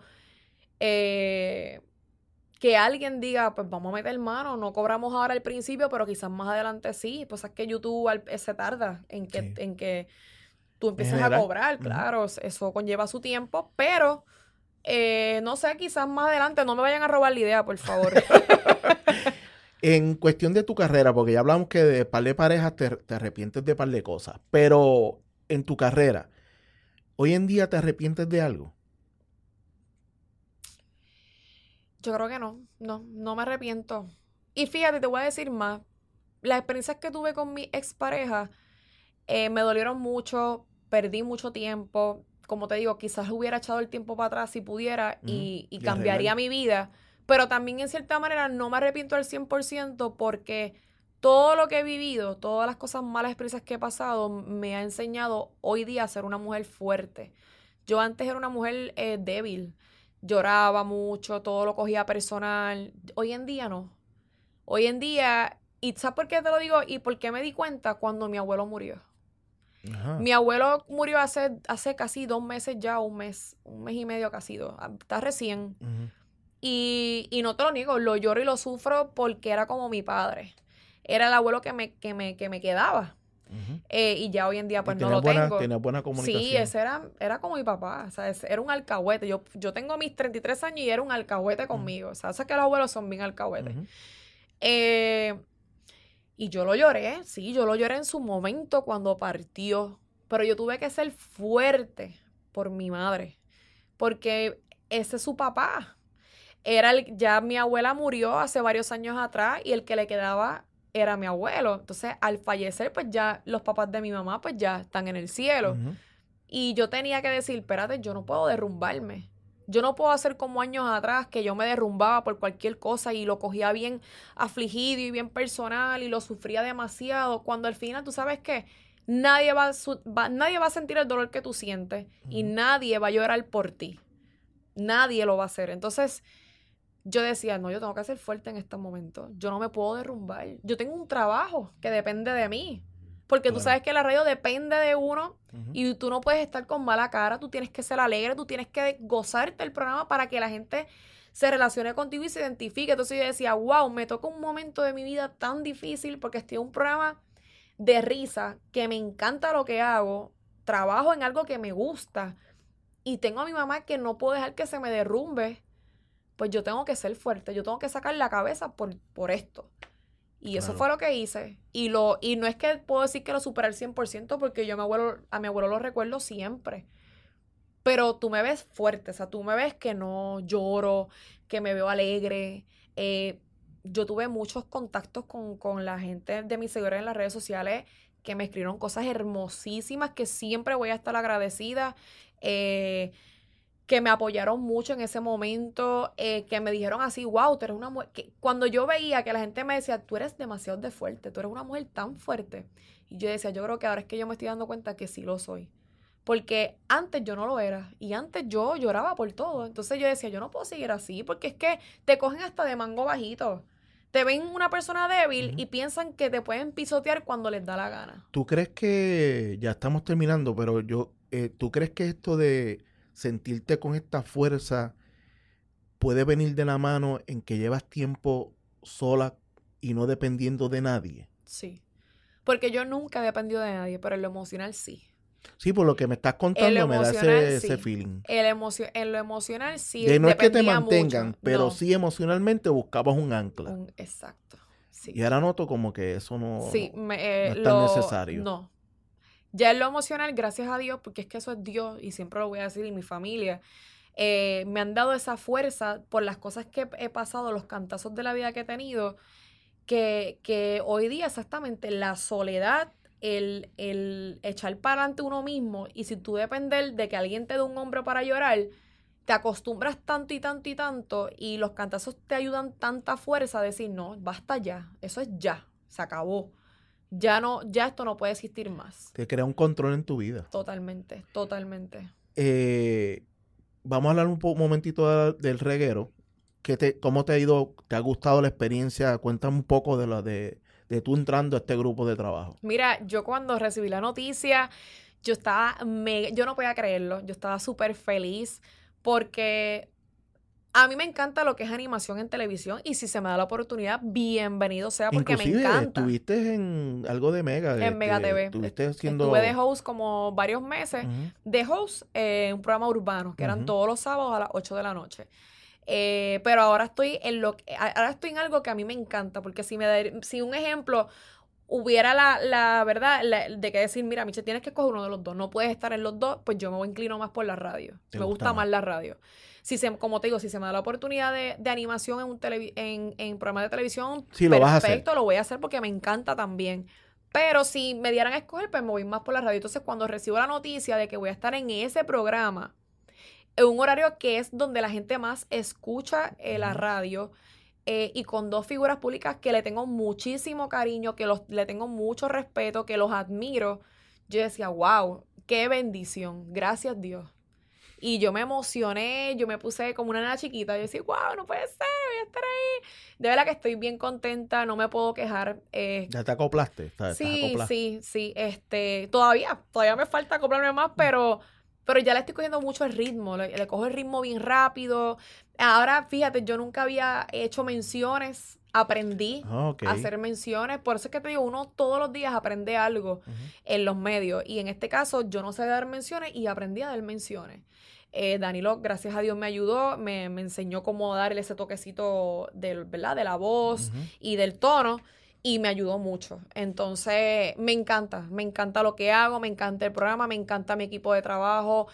que alguien diga, pues vamos a meter mano, no cobramos ahora al principio, pero quizás más adelante sí. Pues es que YouTube se tarda en que tú empieces a cobrar, claro, eso conlleva su tiempo, pero no sé, quizás más adelante, no me vayan a robar la idea, por favor. En cuestión de tu carrera, porque ya hablamos que de par de parejas te arrepientes de par de cosas, pero en tu carrera, ¿hoy en día te arrepientes de algo? Yo creo que no me arrepiento. Y fíjate, te voy a decir más, las experiencias que tuve con mi expareja me dolieron mucho, perdí mucho tiempo, como te digo, quizás hubiera echado el tiempo para atrás si pudiera y cambiaría mi vida. Pero también, en cierta manera, no me arrepiento al 100% porque todo lo que he vivido, todas las cosas malas, experiencias que he pasado, me ha enseñado hoy día a ser una mujer fuerte. Yo antes era una mujer débil. Lloraba mucho, todo lo cogía personal. Hoy en día no. Hoy en día, ¿y sabes por qué te lo digo? ¿Y por qué me di cuenta? Cuando mi abuelo murió. Ajá. Mi abuelo murió hace casi 2 meses ya, un mes y medio casi 2. Está recién. Uh-huh. Y no te lo niego, lo lloro y lo sufro porque era como mi padre. Era el abuelo que me quedaba. Uh-huh. Y ya hoy en día pues no lo tengo. Tenía buena comunicación. Sí, ese era como mi papá. O sea, era un alcahuete. Yo tengo mis 33 años y era un alcahuete conmigo. Uh-huh. O sea, sabes que los abuelos son bien alcahuetes. Uh-huh. Y yo lo lloré, sí, yo lo lloré en su momento cuando partió. Pero yo tuve que ser fuerte por mi madre. Porque ese es su papá. Ya mi abuela murió hace varios años atrás y el que le quedaba era mi abuelo. Entonces, al fallecer, pues ya los papás de mi mamá, pues ya están en el cielo. Ujú. Y yo tenía que decir, espérate, yo no puedo derrumbarme. Yo no puedo hacer como años atrás que yo me derrumbaba por cualquier cosa y lo cogía bien afligido y bien personal y lo sufría demasiado. Cuando al final, ¿tú sabes qué? Nadie nadie va a sentir el dolor que tú sientes y nadie va a llorar por ti. Nadie lo va a hacer. Entonces, yo decía, no, yo tengo que ser fuerte en este momento. Yo no me puedo derrumbar. Yo tengo un trabajo que depende de mí. Porque tú sabes que la radio depende de uno y tú no puedes estar con mala cara. Tú tienes que ser alegre, tú tienes que gozarte el programa para que la gente se relacione contigo y se identifique. Entonces yo decía, wow, me toca un momento de mi vida tan difícil porque estoy en un programa de risa que me encanta lo que hago. Trabajo en algo que me gusta y tengo a mi mamá que no puedo dejar que se me derrumbe. Pues yo tengo que ser fuerte, yo tengo que sacar la cabeza por esto. Y eso fue lo que hice. Y no es que puedo decir que lo superé al 100% porque yo a mi abuelo lo recuerdo siempre. Pero tú me ves fuerte, o sea, tú me ves que no lloro, que me veo alegre. Yo tuve muchos contactos con la gente de mis seguidores en las redes sociales que me escribieron cosas hermosísimas que siempre voy a estar agradecida. Que me apoyaron mucho en ese momento, que me dijeron así, wow, tú eres una mujer, que cuando yo veía que la gente me decía, tú eres demasiado de fuerte, tú eres una mujer tan fuerte, y yo decía, yo creo que ahora es que yo me estoy dando cuenta que sí lo soy, porque antes yo no lo era, y antes yo lloraba por todo, entonces yo decía, yo no puedo seguir así, porque es que te cogen hasta de mango bajito, te ven una persona débil y piensan que te pueden pisotear cuando les da la gana. ¿Tú crees que, ya estamos terminando, pero tú crees que esto de sentirte con esta fuerza puede venir de la mano en que llevas tiempo sola y no dependiendo de nadie? Sí, porque yo nunca he dependido de nadie, pero en lo emocional sí. Sí, por lo que me estás contando me da ese feeling. En lo emocional sí De no es que te dependía mantengan, mucho. pero No. sí emocionalmente buscabas un ancla. Exacto, sí. Y ahora noto como que eso no Sí, no es tan necesario. No. Ya en lo emocional, gracias a Dios, porque es que eso es Dios, y siempre lo voy a decir, y mi familia, me han dado esa fuerza por las cosas que he pasado, los cantazos de la vida que he tenido, que hoy día exactamente la soledad, el echar para adelante uno mismo, y si tú depender de que alguien te dé un hombro para llorar, te acostumbras tanto y tanto y tanto, y los cantazos te ayudan tanta fuerza a decir, no, basta ya, eso es ya, se acabó. Ya no, ya esto no puede existir más. Te crea un control en tu vida. Totalmente, totalmente. Vamos a hablar un momentito del reguero. ¿Cómo te ha ido? ¿Te ha gustado la experiencia? Cuéntame un poco de tú entrando a este grupo de trabajo. Mira, yo cuando recibí la noticia, yo no podía creerlo. Yo estaba súper feliz porque a mí me encanta lo que es animación en televisión y si se me da la oportunidad, bienvenido sea porque Inclusive, me encanta. estuviste en algo de Mega. En Mega TV. Estuviste haciendo... Estuve de host como varios meses. De host, un programa urbano, que eran todos los sábados a las 8 de la noche. Pero ahora estoy en algo que a mí me encanta, porque si un ejemplo hubiera la verdad de que decir, mira, Miche, tienes que escoger uno de los dos, no puedes estar en los dos, pues yo me inclino más por la radio. Me gusta más la radio. Como te digo, si se me da la oportunidad de animación en programas de televisión, sí, lo vas a hacer. Perfecto, lo voy a hacer porque me encanta también. Pero si me dieran a escoger, pues me voy más por la radio. Entonces, cuando recibo la noticia de que voy a estar en ese programa, en un horario que es donde la gente más escucha la radio, y con dos figuras públicas que le tengo muchísimo cariño, que le tengo mucho respeto, que los admiro, yo decía, wow, qué bendición, gracias Dios. Y yo me emocioné, yo me puse como una nena chiquita, yo decía, wow, no puede ser, voy a estar ahí. De verdad que estoy bien contenta, no me puedo quejar. ¿Ya te acoplaste? Sí. Todavía me falta acoplarme más, pero ya le estoy cogiendo mucho el ritmo, le cojo el ritmo bien rápido. Ahora, fíjate, yo nunca había hecho menciones, aprendí a hacer menciones, por eso es que te digo, uno todos los días aprende algo en los medios, y en este caso yo no sé dar menciones y aprendí a dar menciones. Danilo, gracias a Dios, me ayudó, me enseñó cómo darle ese toquecito ¿verdad? De la voz y del tono, y me ayudó mucho. Entonces, me encanta lo que hago, me encanta el programa, me encanta mi equipo de trabajo.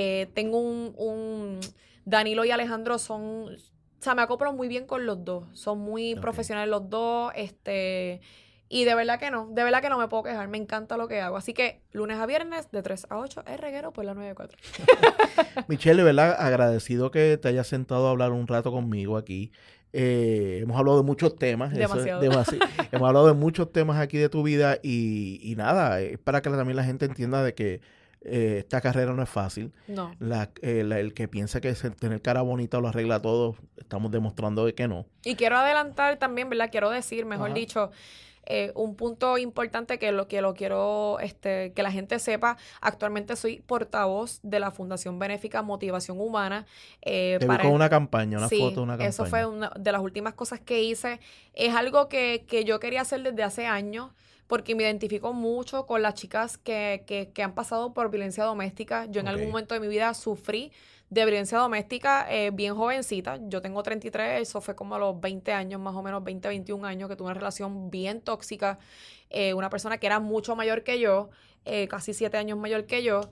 Tengo Danilo y Alejandro me acoplo muy bien con los dos. Son muy profesionales los dos. Y de verdad que no me puedo quejar, me encanta lo que hago. Así que lunes a viernes de 3 a 8, el reguero por la 94. Michelle, de verdad, agradecido que te hayas sentado a hablar un rato conmigo aquí. Hemos hablado de muchos temas. Demasiado. Hemos hablado de muchos temas aquí de tu vida y nada, es para que también la gente entienda de que esta carrera no es fácil. No. El que piensa que tener cara bonita lo arregla todo, estamos demostrando de que no. Y quiero adelantar también, ¿verdad? Quiero decir, mejor dicho, un punto importante que lo quiero que la gente sepa. Actualmente soy portavoz de la Fundación Benéfica Motivación Humana. Te vi con una campaña, una foto de una campaña. Eso fue una de las últimas cosas que hice. Es algo que yo quería hacer desde hace años, porque me identifico mucho con las chicas que han pasado por violencia doméstica. Yo en algún momento de mi vida sufrí de violencia doméstica bien jovencita. Yo tengo 33, eso fue como a los 20 años, más o menos 20, 21 años, que tuve una relación bien tóxica. Una persona que era mucho mayor que yo, casi 7 años mayor que yo.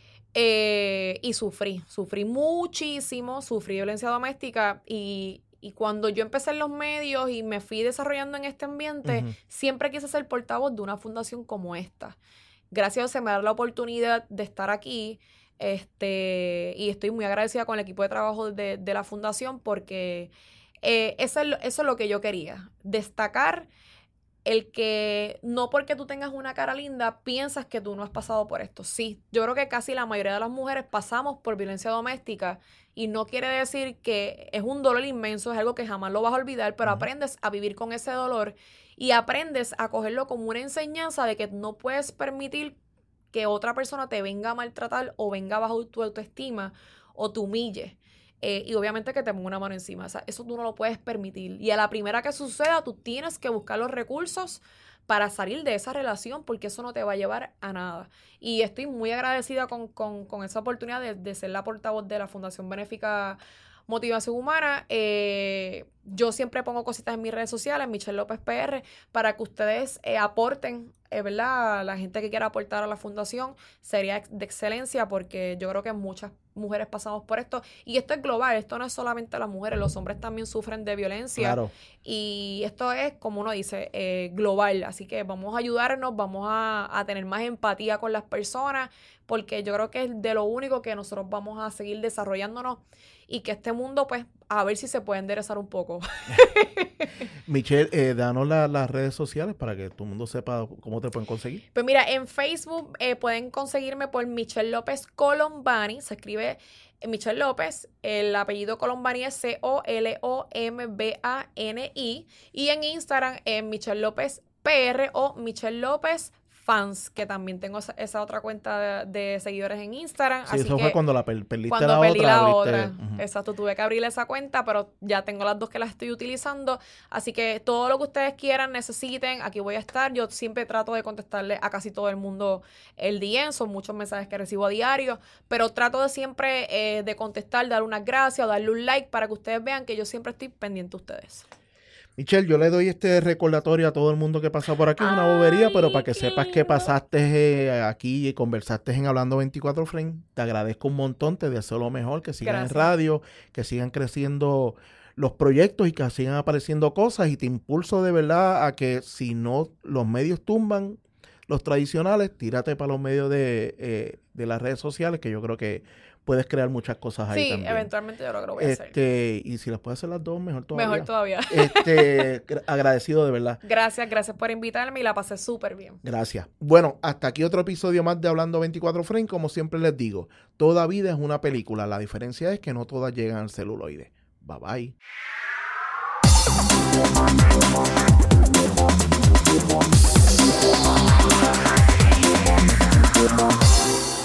Y sufrí muchísimo, sufrí violencia doméstica y cuando yo empecé en los medios y me fui desarrollando en este ambiente, siempre quise ser portavoz de una fundación como esta. Gracias a Dios se me da la oportunidad de estar aquí, y estoy muy agradecida con el equipo de trabajo de la fundación porque eso es lo que yo quería, destacar el que no porque tú tengas una cara linda piensas que tú no has pasado por esto. Sí, yo creo que casi la mayoría de las mujeres pasamos por violencia doméstica y no quiere decir que es un dolor inmenso, es algo que jamás lo vas a olvidar, pero aprendes a vivir con ese dolor y aprendes a cogerlo como una enseñanza de que no puedes permitir que otra persona te venga a maltratar o venga bajo tu autoestima o te humille. Y obviamente que te ponga una mano encima. O sea, eso tú no lo puedes permitir. Y a la primera que suceda, tú tienes que buscar los recursos para salir de esa relación porque eso no te va a llevar a nada. Y estoy muy agradecida con esa oportunidad de ser la portavoz de la Fundación Benéfica Motivación Humana. Yo siempre pongo cositas en mis redes sociales, Michelle López PR, para que ustedes aporten, ¿verdad? La gente que quiera aportar a la fundación sería de excelencia porque yo creo que muchas mujeres pasamos por esto. Y esto es global, esto no es solamente las mujeres, los hombres también sufren de violencia. Claro. Y esto es, como uno dice, global. Así que vamos a ayudarnos, vamos a tener más empatía con las personas porque yo creo que es de lo único que nosotros vamos a seguir desarrollándonos y que este mundo, pues, a ver si se puede enderezar un poco. Michelle, danos las redes sociales para que todo el mundo sepa cómo te pueden conseguir. Pues mira, en Facebook pueden conseguirme por Michelle López Colombani. Se escribe Michelle López. El apellido Colombani es Colombani. Y en Instagram Michelle López PR o Michelle López Fans, que también tengo esa otra cuenta de seguidores en Instagram. Sí, así eso fue cuando perdiste cuando la perdí otra. La otra. Exacto, tuve que abrir esa cuenta, pero ya tengo las dos que las estoy utilizando. Así que todo lo que ustedes quieran, necesiten, aquí voy a estar. Yo siempre trato de contestarle a casi todo el mundo el DM. Son muchos mensajes que recibo a diario, pero trato de siempre de contestar, dar unas gracias o darle un like para que ustedes vean que yo siempre estoy pendiente de ustedes. Michelle, yo le doy este recordatorio a todo el mundo que pasa por aquí. Es una bobería, pero para que sepas que pasaste aquí y conversaste en Hablando 24 Frames, te agradezco un montón, te deseo lo mejor, que sigan en radio, que sigan creciendo los proyectos y que sigan apareciendo cosas y te impulso de verdad a que si no los medios tumban los tradicionales, tírate para los medios de las redes sociales, que yo creo que puedes crear muchas cosas ahí también. Sí, eventualmente yo creo que lo voy a hacer. Y si las puedes hacer las dos, mejor todavía. Mejor todavía. Agradecido de verdad. Gracias por invitarme y la pasé súper bien. Gracias. Bueno, hasta aquí otro episodio más de Hablando 24 Frames. Como siempre les digo, toda vida es una película. La diferencia es que no todas llegan al celuloide. Bye bye.